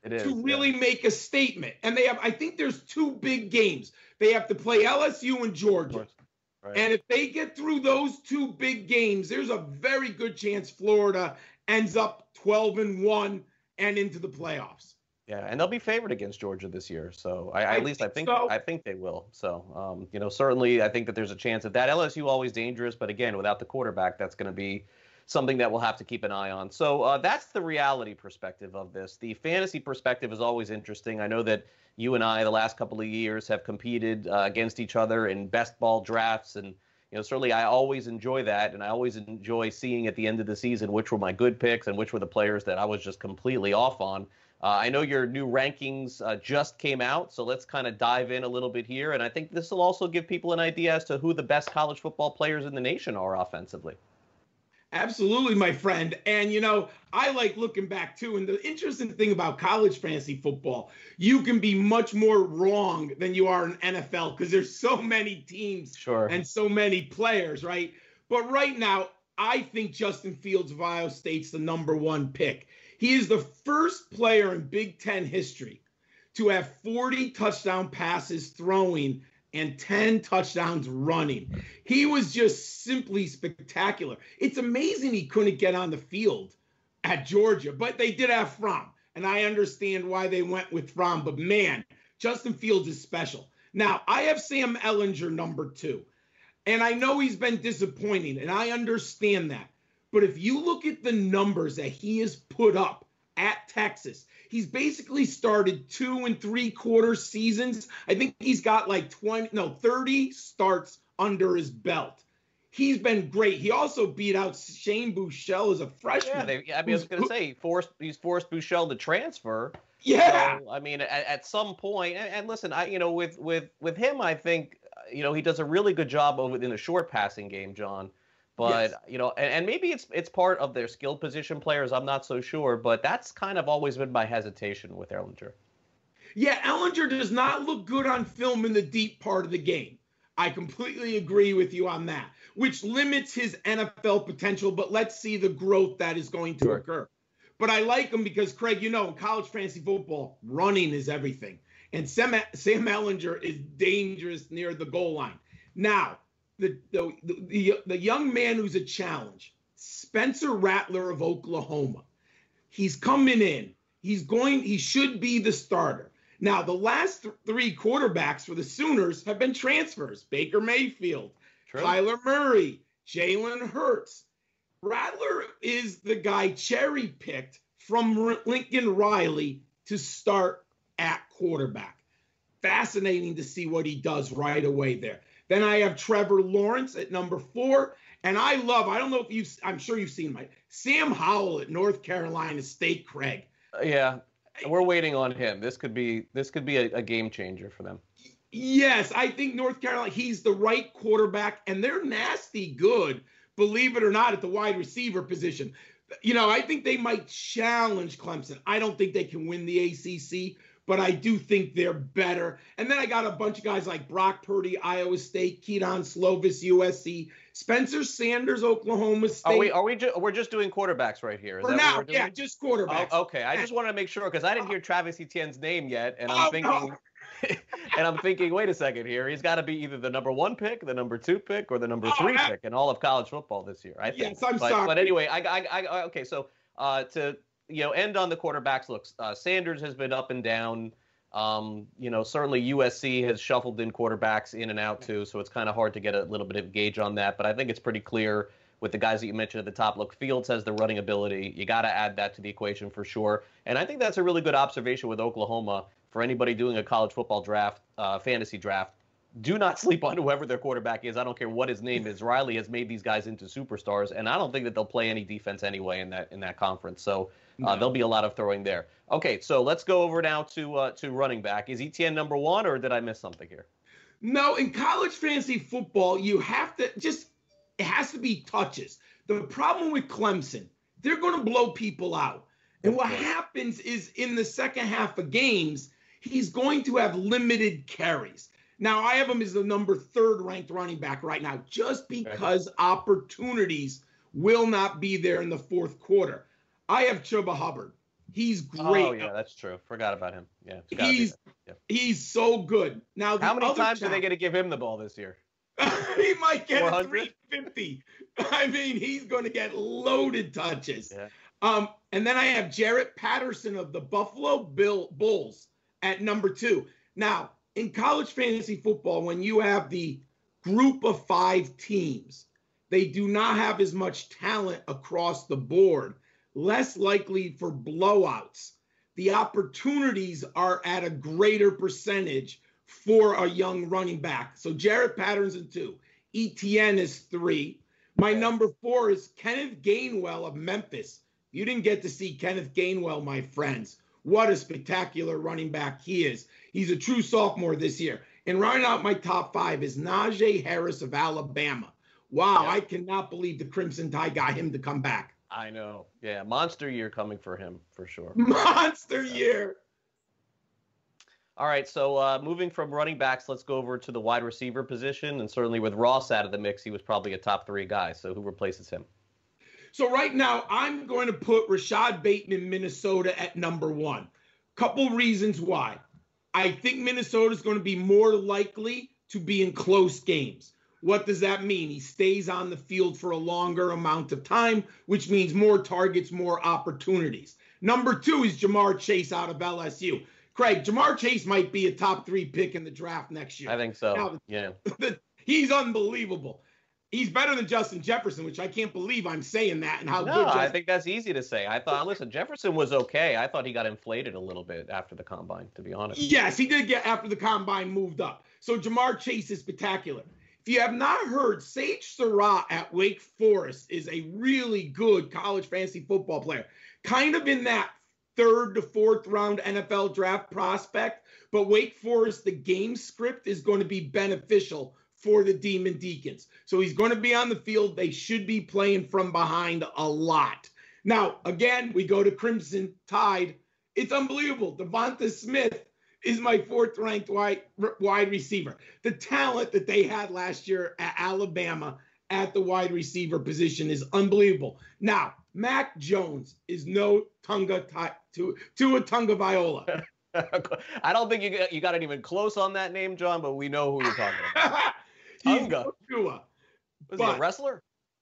it is, to really yeah. make a statement. And they have, I think there's two big games. They have to play L S U and Georgia. Right. And if they get through those two big games, there's a very good chance Florida ends up twelve and one and into the playoffs. Yeah, and they'll be favored against Georgia this year. So I, I at least I think so. I think they will. So um, you know, certainly I think that there's a chance of that. L S U always dangerous, but again, without the quarterback, that's going to be something that we'll have to keep an eye on. So uh, that's the reality perspective of this. The fantasy perspective is always interesting. I know that you and I, the last couple of years, have competed uh, against each other in best ball drafts, and you know, certainly I always enjoy that, and I always enjoy seeing at the end of the season which were my good picks and which were the players that I was just completely off on. Uh, I know your new rankings uh, just came out, so let's kind of dive in a little bit here, and I think this will also give people an idea as to who the best college football players in the nation are offensively. Absolutely, my friend. And, you know, I like looking back, too. And the interesting thing about college fantasy football, you can be much more wrong than you are in N F L because there's so many teams sure. and so many players, right? But right now, I think Justin Fields of Ohio State's the number one pick. He is the first player in Big Ten history to have forty touchdown passes throwing and ten touchdowns running. He was just simply spectacular. It's amazing he couldn't get on the field at Georgia, but they did have Fromm, and I understand why they went with Fromm, but man, Justin Fields is special. Now, I have Sam Ehlinger number two, and I know he's been disappointing, and I understand that, but if you look at the numbers that he has put up at Texas, he's basically started two and three quarter seasons. I think he's got like twenty, no, thirty starts under his belt. He's been great. He also beat out Shane Buechele as a freshman. Yeah, they, I mean, I was going to say, forced, he's forced Buechele to transfer. Yeah. So, I mean, at, at some point, and, and listen, I, you know, with, with, with him, I think, you know, he does a really good job of in the short passing game, John. But, yes. you know, and, and maybe it's it's part of their skill position players. I'm not so sure. But that's kind of always been my hesitation with Ehlinger. Yeah, Ehlinger does not look good on film in the deep part of the game. I completely agree with you on that, which limits his N F L potential. But let's see the growth that is going to sure. occur. But I like him because, Craig, you know, in college fantasy football, running is everything. And Sam, Sam Ehlinger is dangerous near the goal line. Now, The, the the the young man who's a challenge, Spencer Rattler of Oklahoma. He's coming in. He's going. He should be the starter. Now, the last th- three quarterbacks for the Sooners have been transfers: Baker Mayfield, True. Kyler Murray, Jalen Hurts. Rattler is the guy cherry picked from R- Lincoln Riley to start at quarterback. Fascinating to see what he does right away there. Then I have Trevor Lawrence at number four. And I love, I don't know if you've, I'm sure you've seen my, Sam Howell at North Carolina State, Craig. Uh, yeah, we're waiting on him. This could be, this could be a, a game changer for them. Yes, I think North Carolina, he's the right quarterback, and they're nasty good, believe it or not, at the wide receiver position. You know, I think they might challenge Clemson. I don't think they can win the A C C, but I do think they're better. And then I got a bunch of guys like Brock Purdy, Iowa State, Keaton Slovis, U S C, Spencer Sanders, Oklahoma State. Are we? Are we? Ju- we're just doing quarterbacks right here. Is For that now, what we're doing? yeah, just quarterbacks. Oh, okay, I just wanted to make sure because I didn't hear Travis Etienne's name yet, and I'm oh, thinking, no. and I'm thinking, wait a second here. He's got to be either the number one pick, the number two pick, or the number oh, three that- pick in all of college football this year. I think. Yes, I'm but, sorry. But anyway, I, I, I okay. So uh, to you know, end on the quarterbacks. Look, uh, Sanders has been up and down. Um, you know, certainly U S C has shuffled in quarterbacks in and out too, so it's kind of hard to get a little bit of gauge on that. But I think it's pretty clear with the guys that you mentioned at the top. Look, Fields has the running ability. You got to add that to the equation for sure. And I think that's a really good observation with Oklahoma for anybody doing a college football draft, uh, fantasy draft. Do not sleep on whoever their quarterback is. I don't care what his name is. Riley has made these guys into superstars, and I don't think that they'll play any defense anyway in that in that conference. So uh, no. there'll be a lot of throwing there. Okay, so let's go over now to uh, to running back. Is Etienne number one, or did I miss something here? No, in college fantasy football, you have to just – it has to be touches. The problem with Clemson, they're going to blow people out. And what happens is in the second half of games, he's going to have limited carries. Now, I have him as the number third ranked running back right now, just because opportunities will not be there in the fourth quarter. I have Chuba Hubbard. He's great. Oh, yeah, that's true. Forgot about him. Yeah, he's yeah. he's so good. Now, how many times chap, are they going to give him the ball this year? He might get a three fifty. I mean, he's going to get loaded touches. Yeah. Um, and then I have Jarrett Patterson of the Buffalo Bill Bulls at number two. Now, in college fantasy football, when you have the group of five teams, they do not have as much talent across the board, less likely for blowouts. The opportunities are at a greater percentage for a young running back. So Jarrett Patterson two, E T N is three. My number four is Kenneth Gainwell of Memphis. You didn't get to see Kenneth Gainwell, my friends. What a spectacular running back he is. He's a true sophomore this year. And rounding out my top five is Najee Harris of Alabama. Wow, yeah. I cannot believe the Crimson Tide got him to come back. I know. Yeah, monster year coming for him, for sure. Monster year. All right, so uh, moving from running backs, let's go over to the wide receiver position. And certainly with Ross out of the mix, he was probably a top three guy. So who replaces him? So right now, I'm going to put Rashad Bateman, Minnesota, at number one. Couple reasons why. I think Minnesota is going to be more likely to be in close games. What does that mean? He stays on the field for a longer amount of time, which means more targets, more opportunities. Number two is Jamar Chase out of L S U. Craig, Jamar Chase might be a top three pick in the draft next year. I think so. Now, yeah. He's unbelievable. He's better than Justin Jefferson, which I can't believe I'm saying that and how no, good. No, Justin- I think that's easy to say. I thought, listen, Jefferson was okay. I thought he got inflated a little bit after the combine, to be honest. Yes, he did get after the combine moved up. So Jamar Chase is spectacular. If you have not heard, Sage Surratt at Wake Forest is a really good college fantasy football player. Kind of in that third to fourth round N F L draft prospect. But Wake Forest, the game script is going to be beneficial for the Demon Deacons. So he's going to be on the field. They should be playing from behind a lot. Now, again, we go to Crimson Tide. It's unbelievable. Devonta Smith is my fourth ranked wide, wide receiver. The talent that they had last year at Alabama at the wide receiver position is unbelievable. Now, Mac Jones is no Tunga to Tua Tagovailoa. I don't think you got, you got it even close on that name, John, but we know who you're talking about. Tunga. Tua. Was he a wrestler?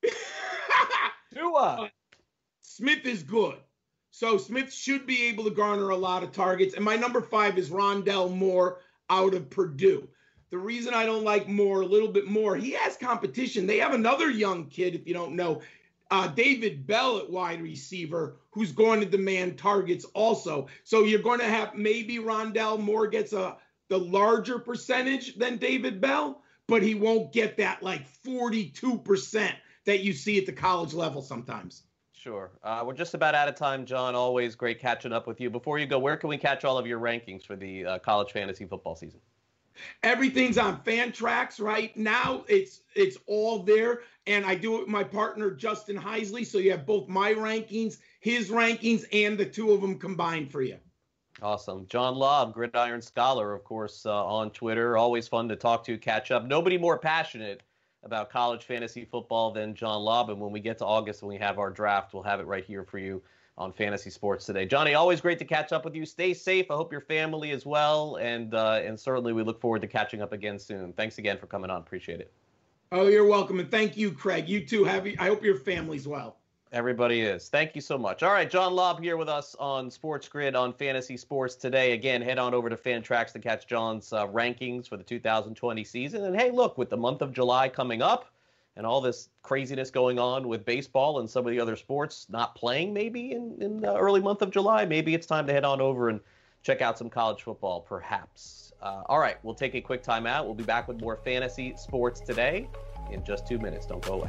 Tua. Smith is good. So Smith should be able to garner a lot of targets. And my number five is Rondell Moore out of Purdue. The reason I don't like Moore a little bit more, he has competition. They have another young kid, if you don't know, uh, David Bell at wide receiver, who's going to demand targets also. So you're going to have maybe Rondell Moore gets a the larger percentage than David Bell, but he won't get that like forty-two percent that you see at the college level sometimes. Sure. Uh, we're just about out of time, John. Always great catching up with you. Before you go, where can we catch all of your rankings for the uh, college fantasy football season? Everything's on Fantrax right now. It's it's all there. And I do it with my partner, Justin Heisley. So you have both my rankings, his rankings, and the two of them combined for you. Awesome. John Lobb, Gridiron Scholar, of course, uh, on Twitter. Always fun to talk to, catch up. Nobody more passionate about college fantasy football than John Lobb. And when we get to August, when we have our draft, we'll have it right here for you on Fantasy Sports Today. Johnny, always great to catch up with you. Stay safe. I hope your family is well. And, uh, and certainly we look forward to catching up again soon. Thanks again for coming on. Appreciate it. Oh, you're welcome. And thank you, Craig. You too. Have I hope your family's well. Everybody is. Thank you so much. All right, John Lobb here with us on Sports Grid on Fantasy Sports Today. Again, head on over to Fantrax to catch John's uh, rankings for the two thousand twenty season. And hey, look, with the month of July coming up and all this craziness going on with baseball and some of the other sports not playing maybe in, in the early month of July, maybe it's time to head on over and check out some college football, perhaps. Uh, all right, we'll take a quick time out. We'll be back with more Fantasy Sports Today in just two minutes. Don't go away.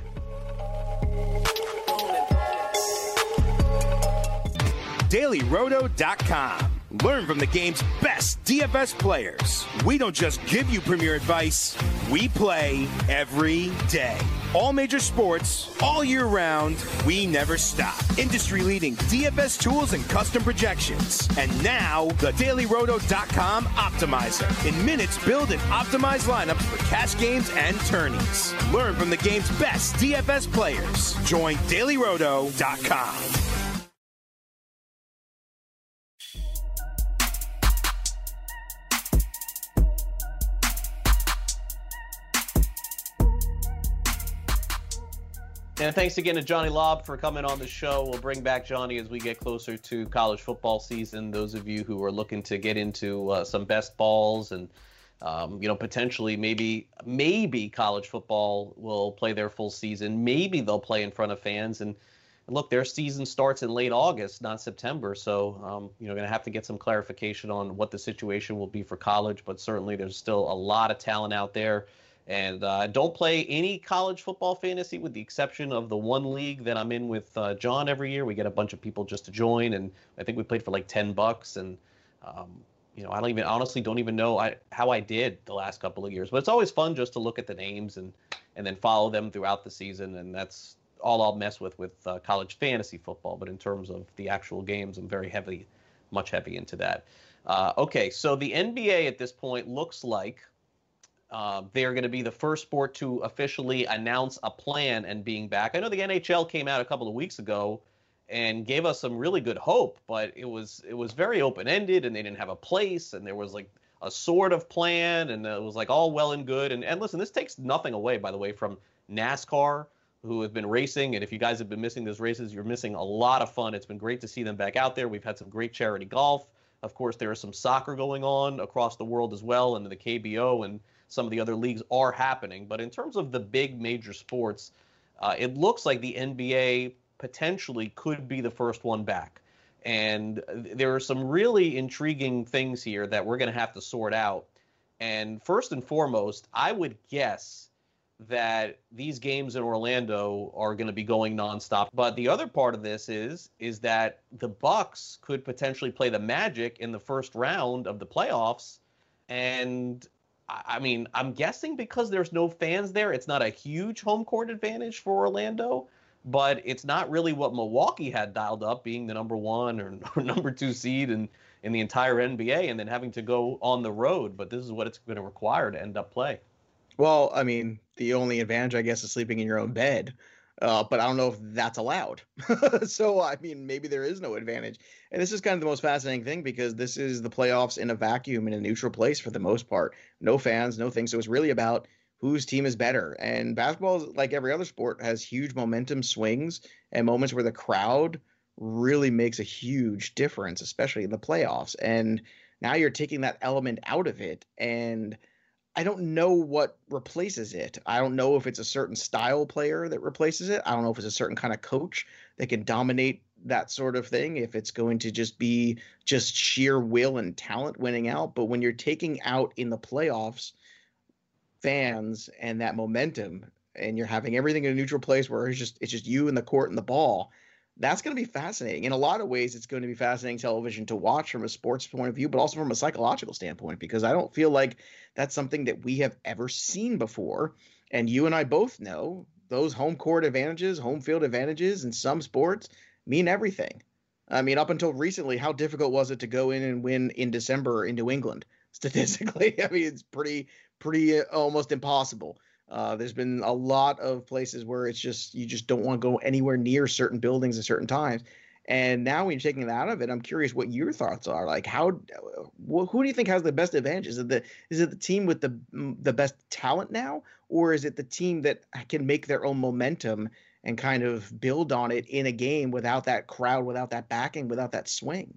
Daily Roto dot com. Learn from the game's best D F S players. We don't just give you premier advice, we play every day. All major sports, all year round, we never stop. Industry-leading D F S tools and custom projections. And now, the Daily Roto dot com Optimizer. In minutes, build and optimize lineups for cash games and tourneys. Learn from the game's best D F S players. Join Daily Roto dot com. And thanks again to Johnny Lobb for coming on the show. We'll bring back Johnny as we get closer to college football season. Those of you who are looking to get into uh, some best balls and, um, you know, potentially maybe maybe college football will play their full season. Maybe they'll play in front of fans. And, and look, their season starts in late August, not September. So, um, you know, going to have to get some clarification on what the situation will be for college. But certainly there's still a lot of talent out there. And uh, don't play any college football fantasy with the exception of the one league that I'm in with uh, John every year. We get a bunch of people just to join, and I think we played for like ten bucks. And, um, you know, I don't even honestly don't even know I, how I did the last couple of years. But it's always fun just to look at the names and, and then follow them throughout the season. And that's all I'll mess with with uh, college fantasy football. But in terms of the actual games, I'm very heavy, much heavy into that. Uh, okay, so the N B A at this point looks like Uh, they're going to be the first sport to officially announce a plan and being back. I know the N H L came out a couple of weeks ago and gave us some really good hope, but it was it was very open-ended, and they didn't have a place, and there was like a sort of plan, and it was like all well and good. And, and listen, this takes nothing away, by the way, from NASCAR, who have been racing. And if you guys have been missing those races, you're missing a lot of fun. It's been great to see them back out there. We've had some great charity golf. Of course, there is some soccer going on across the world as well, and the K B O and some of the other leagues are happening. But in terms of the big major sports, uh, it looks like the N B A potentially could be the first one back. And there are some really intriguing things here that we're going to have to sort out. And first and foremost, I would guess that these games in Orlando are going to be going nonstop. But the other part of this is, is that the Bucks could potentially play the Magic in the first round of the playoffs. And I mean, I'm guessing because there's no fans there, it's not a huge home court advantage for Orlando, but it's not really what Milwaukee had dialed up, being the number one or, or number two seed in, in the entire N B A, and then having to go on the road. But this is what it's going to require to end up play. Well, I mean, the only advantage, I guess, is sleeping in your own bed. Uh, but I don't know if that's allowed. So, I mean, maybe there is no advantage. And this is kind of the most fascinating thing because this is the playoffs in a vacuum in a neutral place for the most part. No fans, no things. So it's really about whose team is better. And basketball, like every other sport, has huge momentum swings and moments where the crowd really makes a huge difference, especially in the playoffs. And now you're taking that element out of it. And I don't know what replaces it. I don't know if it's a certain style player that replaces it. I don't know if it's a certain kind of coach that can dominate that sort of thing, if it's going to just be just sheer will and talent winning out. But when you're taking out in the playoffs fans and that momentum, and you're having everything in a neutral place where it's just it's just you and the court and the ball, that's going to be fascinating. In a lot of ways, it's going to be fascinating television to watch from a sports point of view, but also from a psychological standpoint, because I don't feel like that's something that we have ever seen before. And you and I both know those home court advantages, home field advantages in some sports mean everything. I mean, up until recently, how difficult was it to go in and win in December in New England? Statistically, I mean, it's pretty, pretty uh, almost impossible. Uh, there's been a lot of places where it's just you just don't want to go anywhere near certain buildings at certain times. And now when you're taking that out of it, I'm curious what your thoughts are. Like, how, who do you think has the best advantage? Is it the is it the team with the the best talent now, or is it the team that can make their own momentum and kind of build on it in a game without that crowd, without that backing, without that swing?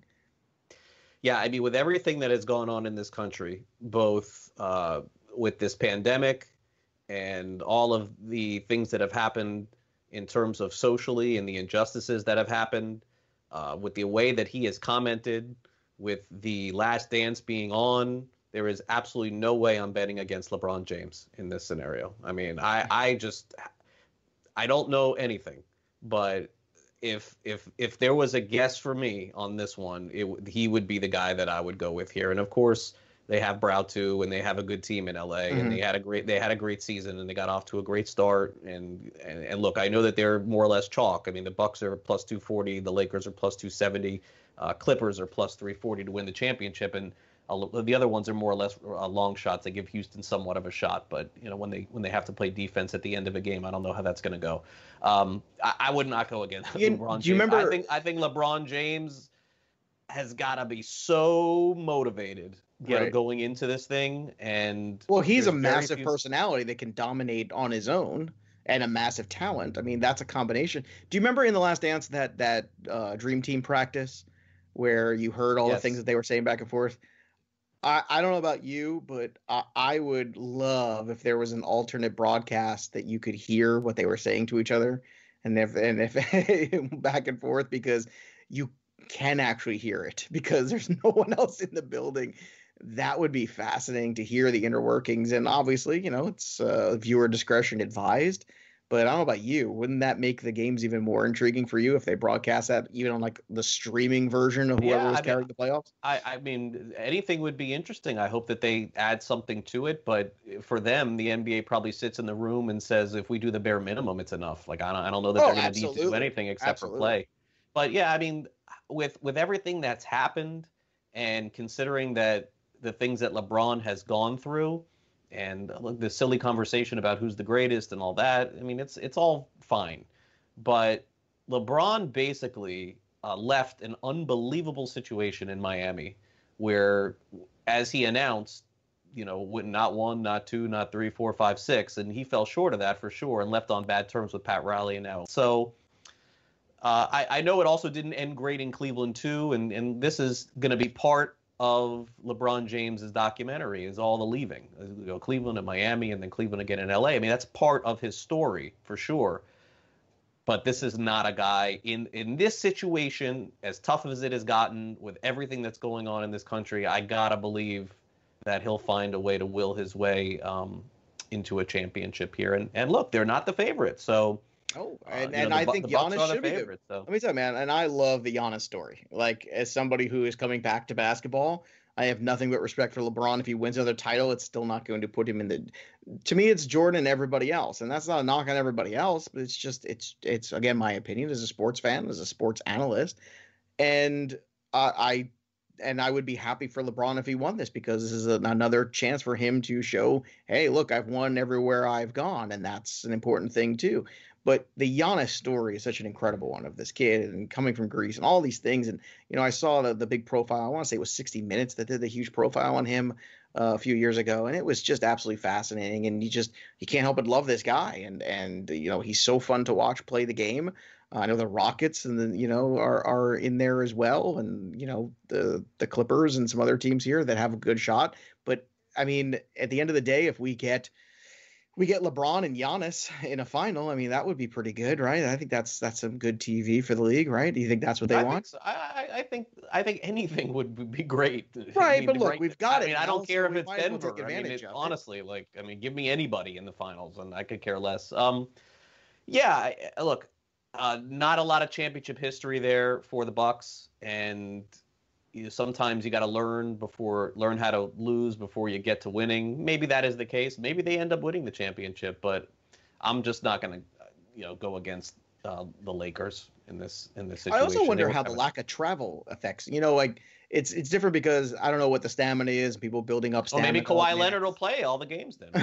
Yeah, I mean, with everything that has gone on in this country, both uh, with this pandemic and all of the things that have happened in terms of socially and the injustices that have happened, uh, with the way that he has commented, with the Last Dance being on, there is absolutely no way I'm betting against LeBron James in this scenario. I mean, I, I just, I don't know anything, but if if if there was a guess for me on this one, it he would be the guy that I would go with here. And of course, they have Brow too, and they have a good team in L A, mm-hmm. and they had a great they had a great season, and they got off to a great start. And, and and look, I know that they're more or less chalk. I mean, the Bucks are plus two forty, the Lakers are plus two seventy, uh, Clippers are plus three forty to win the championship, and uh, the other ones are more or less uh, long shots. They give Houston somewhat of a shot, but you know when they when they have to play defense at the end of a game, I don't know how that's going to go. Um, I, I would not go against you, LeBron James. Do you remember? I think I think LeBron James has got to be so motivated. You know, right. going into this thing, and well, he's a very massive few... personality that can dominate on his own and a massive talent. I mean, that's a combination. Do you remember in The Last Dance that that uh, Dream Team practice where you heard all Yes. the things that they were saying back and forth? I, I don't know about you, but I, I would love if there was an alternate broadcast that you could hear what they were saying to each other, and if and if back and forth, because you can actually hear it because there's no one else in the building. That would be fascinating to hear the inner workings, and obviously, you know, it's uh, viewer discretion advised. But I don't know about you. Wouldn't that make the games even more intriguing for you if they broadcast that even on like the streaming version of whoever Yeah, was I mean, carrying the playoffs? I, I mean, anything would be interesting. I hope that they add something to it. But for them, the N B A probably sits in the room and says, if we do the bare minimum, it's enough. Like, I don't, I don't know that Oh, they're going to need to do absolutely. anything except Absolutely. for play. But yeah, I mean, with with everything that's happened, and considering that the things that LeBron has gone through, and the silly conversation about who's the greatest and all that, I mean, it's it's all fine. But LeBron basically uh, left an unbelievable situation in Miami where, as he announced, you know, not one, not two, not three, four, five, six, and he fell short of that for sure and left on bad terms with Pat Riley and now. So uh, I, I know it also didn't end great in Cleveland too, and, and this is going to be part of LeBron James's documentary, is all the leaving. You know, Cleveland and Miami, and then Cleveland again in L A. I mean, that's part of his story for sure. But this is not a guy in in this situation, as tough as it has gotten with everything that's going on in this country. I gotta believe that he'll find a way to will his way um, into a championship here. And and look, they're not the favorites, so. Oh, Uh, and, you and know, the I Bu- think the Bucks Giannis are the should be the, favorite, so. Let me tell you, man, and I love the Giannis story. Like, as somebody who is coming back to basketball, I have nothing but respect for LeBron. If he wins another title, it's still not going to put him in the. To me, it's Jordan and everybody else, and that's not a knock on everybody else, but it's just it's it's again my opinion as a sports fan, as a sports analyst, and uh, I and I would be happy for LeBron if he won this, because this is a, another chance for him to show, hey, look, I've won everywhere I've gone, and that's an important thing too. But the Giannis story is such an incredible one of this kid and coming from Greece and all these things. And, you know, I saw the, the big profile. I want to say it was sixty minutes that did the huge profile on him uh, a few years ago. And it was just absolutely fascinating. And you just you can't help but love this guy. And, and you know, he's so fun to watch play the game. Uh, I know the Rockets and the, you know, are, are in there as well. And, you know, the, the Clippers and some other teams here that have a good shot. But, I mean, at the end of the day, if we get – we get LeBron and Giannis in a final, I mean, that would be pretty good, right? I think that's that's some good T V for the league, right? Do you think that's what they I want? Think so. I, I think I think anything would be great. Right, I mean, but look, great, we've got I it mean, I now, don't care so if we it's might as well Denver. take I mean, advantage it, of it. honestly, like, I mean, give me anybody in the finals, and I could care less. Um, yeah, I- look, uh, not a lot of championship history there for the Bucks, and you know, sometimes you got to learn before learn how to lose before you get to winning. Maybe that is the case. Maybe they end up winning the championship, but I'm just not going to, you know, go against uh, the Lakers in this in this situation. I also wonder They were how the kinda- lack of travel affects. You know, like it's it's different because I don't know what the stamina is. People building up Well, stamina. maybe Kawhi I mean, Leonard will play all the games then.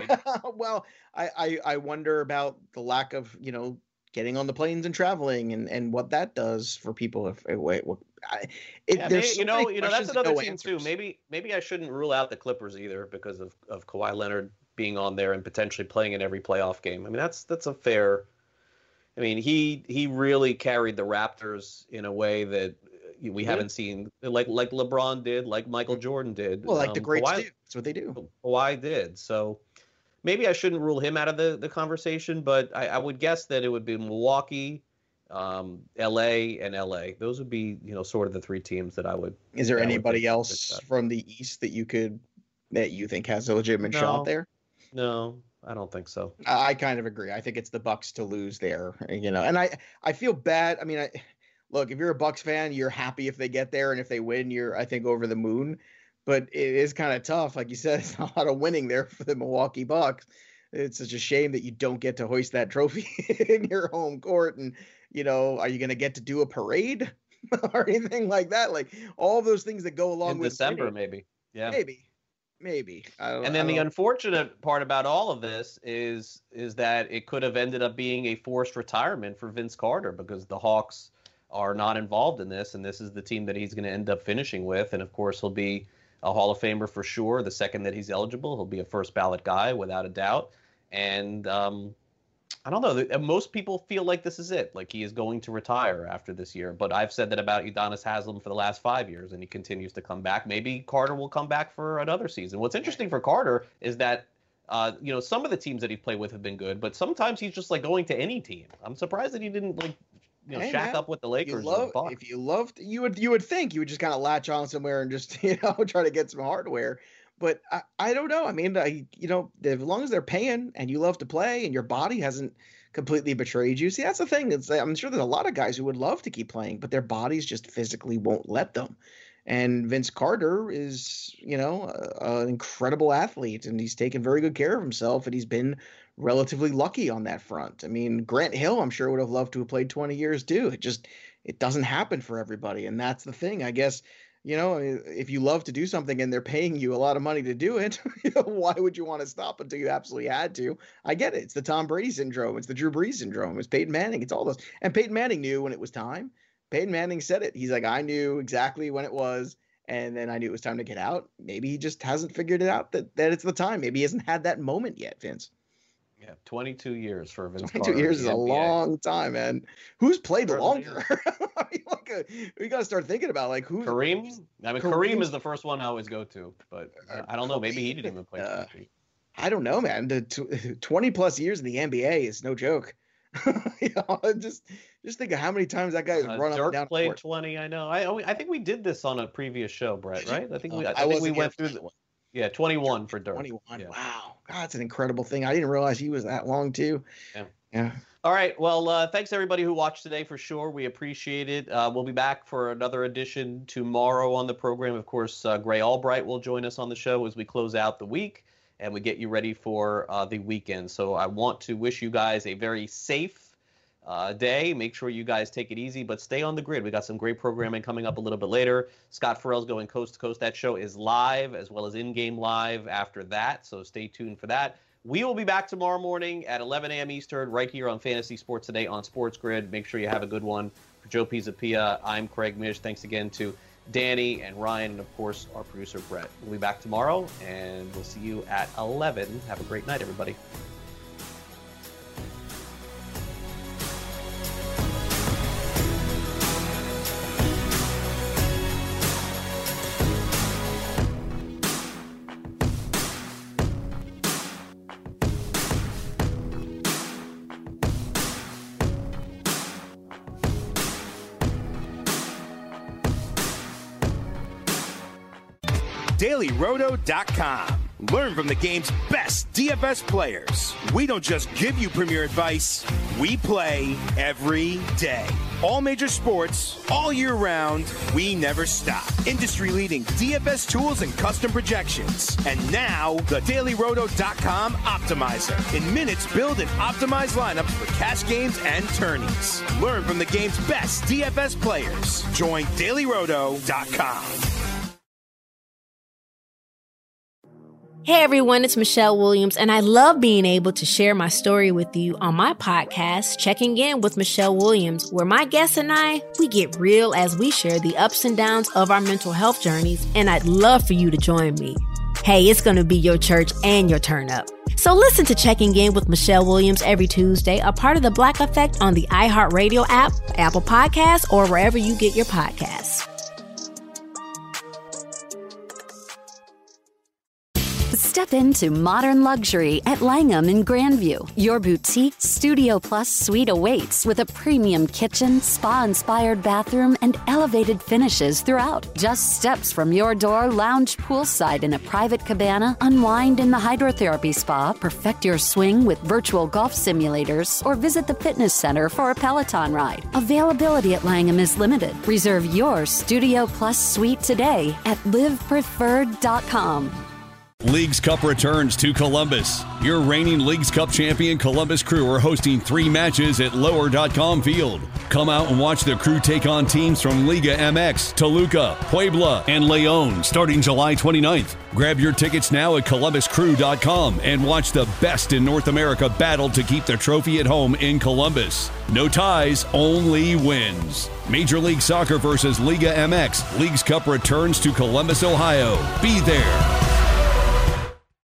well, I, I I wonder about the lack of, you know, getting on the planes and traveling and, and what that does for people. If wait, I, it, Yeah, there's maybe, so you know, many you know, that's questions and another no team answers. too. Maybe, maybe I shouldn't rule out the Clippers either because of, of Kawhi Leonard being on there and potentially playing in every playoff game. I mean, that's that's a fair. I mean, he he really carried the Raptors in a way that we He haven't did. seen, like like LeBron did, like Michael Jordan did. Well, like the Um, greats Kawhi, do. That's what they do. Kawhi did. So maybe I shouldn't rule him out of the, the conversation, but I, I would guess that it would be Milwaukee, um, L A, and L A. Those would be, you know, sort of the three teams that I would. Is there that I would anybody think- else from the East that you could that you think has a legitimate No. shot there? No, I don't think so. I, I kind of agree. I think it's the Bucks to lose there, you know. And I I feel bad. I mean, I look, if you're a Bucks fan, you're happy if they get there, and if they win, you're I think over the moon. But it is kind of tough, like you said. It's not a lot of winning there for the Milwaukee Bucks. It's such a shame that you don't get to hoist that trophy in your home court. And you know, are you going to get to do a parade or anything like that? Like all those things that go along In with December, winning. maybe. Yeah. Maybe, maybe. I don't, And then I the don't- unfortunate part about all of this is is that it could have ended up being a forced retirement for Vince Carter because the Hawks are not involved in this, and this is the team that he's going to end up finishing with. And of course, he'll be a Hall of Famer for sure. The second that he's eligible, he'll be a first ballot guy without a doubt. And um, I don't know. Most people feel like this is it, like he is going to retire after this year. But I've said that about Udonis Haslem for the last five years, and he continues to come back. Maybe Carter will come back for another season. What's interesting for Carter is that, uh, you know, some of the teams that he's played with have been good, but sometimes he's just like going to any team. I'm surprised that he didn't like, you know, hey, shack man, up with the Lakers. You love, if you loved, you would you would think you would just kind of latch on somewhere and just you know try to get some hardware. But I, I don't know. I mean, I, you know, as long as they're paying and you love to play and your body hasn't completely betrayed you. See, that's the thing. It's, I'm sure there's a lot of guys who would love to keep playing, but their bodies just physically won't let them. And Vince Carter is, you know, an incredible athlete, and he's taken very good care of himself, and he's been relatively lucky on that front. I mean, Grant Hill, I'm sure, would have loved to have played twenty years too. It just, it doesn't happen for everybody. And that's the thing, I guess. You know, if you love to do something and they're paying you a lot of money to do it, you know, why would you want to stop until you absolutely had to? I get it. It's the Tom Brady syndrome. It's the Drew Brees syndrome. It's Peyton Manning. It's all those. And Peyton Manning knew when it was time. Peyton Manning said it. He's like, I knew exactly when it was, and then I knew it was time to get out. Maybe he just hasn't figured it out that, that it's the time. Maybe he hasn't had that moment yet, Vince. Yeah, twenty-two years for Vince twenty-two Carter. years is a N B A. Long time, man. Who's played Certainly longer? I mean, like a, we got to start thinking about like who's Kareem. I mean, Kareem Kareem is the first one I always go to, but uh, I don't know. Maybe he didn't even play. Uh, I don't know, man. The t- twenty plus years in the N B A is no joke. You know, just just think of how many times that guy has uh, run up Dirk and down played court. twenty. I know. I I think we did this on a previous show, Brett. Right? I think we. I, I think we wasn't went here through for the. Yeah, twenty-one for Dirk. twenty-one. Yeah. Wow, God, that's an incredible thing. I didn't realize he was that long too. Yeah. Yeah. All right. Well, uh, thanks everybody who watched today for sure. We appreciate it. Uh, we'll be back for another edition tomorrow on the program. Of course, uh, Gray Albright will join us on the show as we close out the week and we get you ready for uh, the weekend. So I want to wish you guys a very safe uh, day. Make sure you guys take it easy, but stay on the grid. We got some great programming coming up a little bit later. Scott Farrell's going coast to coast. That show is live as well as in-game live after that. So stay tuned for that. We will be back tomorrow morning at eleven a.m. Eastern right here on Fantasy Sports Today on Sports Grid. Make sure you have a good one. For Joe Pisapia, I'm Craig Mish. Thanks again to Danny and Ryan and, of course, our producer, Brett. We'll be back tomorrow, and we'll see you at eleven. Have a great night, everybody. Daily Roto dot com. Learn from the game's best D F S players. We don't just give you premier advice, we play every day. All major sports, all year round, we never stop. Industry-leading D F S tools and custom projections. And now, the Daily Roto dot com Optimizer. In minutes, build and optimize lineups for cash games and tourneys. Learn from the game's best D F S players. Join Daily Roto dot com. Hey everyone, it's Michelle Williams, and I love being able to share my story with you on my podcast, Checking In with Michelle Williams, where my guests and I, we get real as we share the ups and downs of our mental health journeys, and I'd love for you to join me. Hey, it's going to be your church and your turn up. So listen to Checking In with Michelle Williams every Tuesday, a part of the Black Effect on the iHeartRadio app, Apple Podcasts, or wherever you get your podcasts. Step into modern luxury at Langham in Grandview. Your boutique Studio Plus suite awaits with a premium kitchen, spa-inspired bathroom, and elevated finishes throughout. Just steps from your door, lounge poolside in a private cabana, unwind in the hydrotherapy spa, perfect your swing with virtual golf simulators, or visit the fitness center for a Peloton ride. Availability at Langham is limited. Reserve your Studio Plus suite today at live preferred dot com. Leagues Cup returns to Columbus. Your reigning Leagues Cup champion Columbus Crew are hosting three matches at lower dot com field. Come out and watch the Crew take on teams from Liga M X, Toluca, Puebla, and Leon starting July twenty-ninth. Grab your tickets now at columbus crew dot com and watch the best in North America battle to keep the trophy at home in Columbus. No ties, only wins. Major League Soccer versus Liga M X. Leagues Cup returns to Columbus, Ohio. Be there.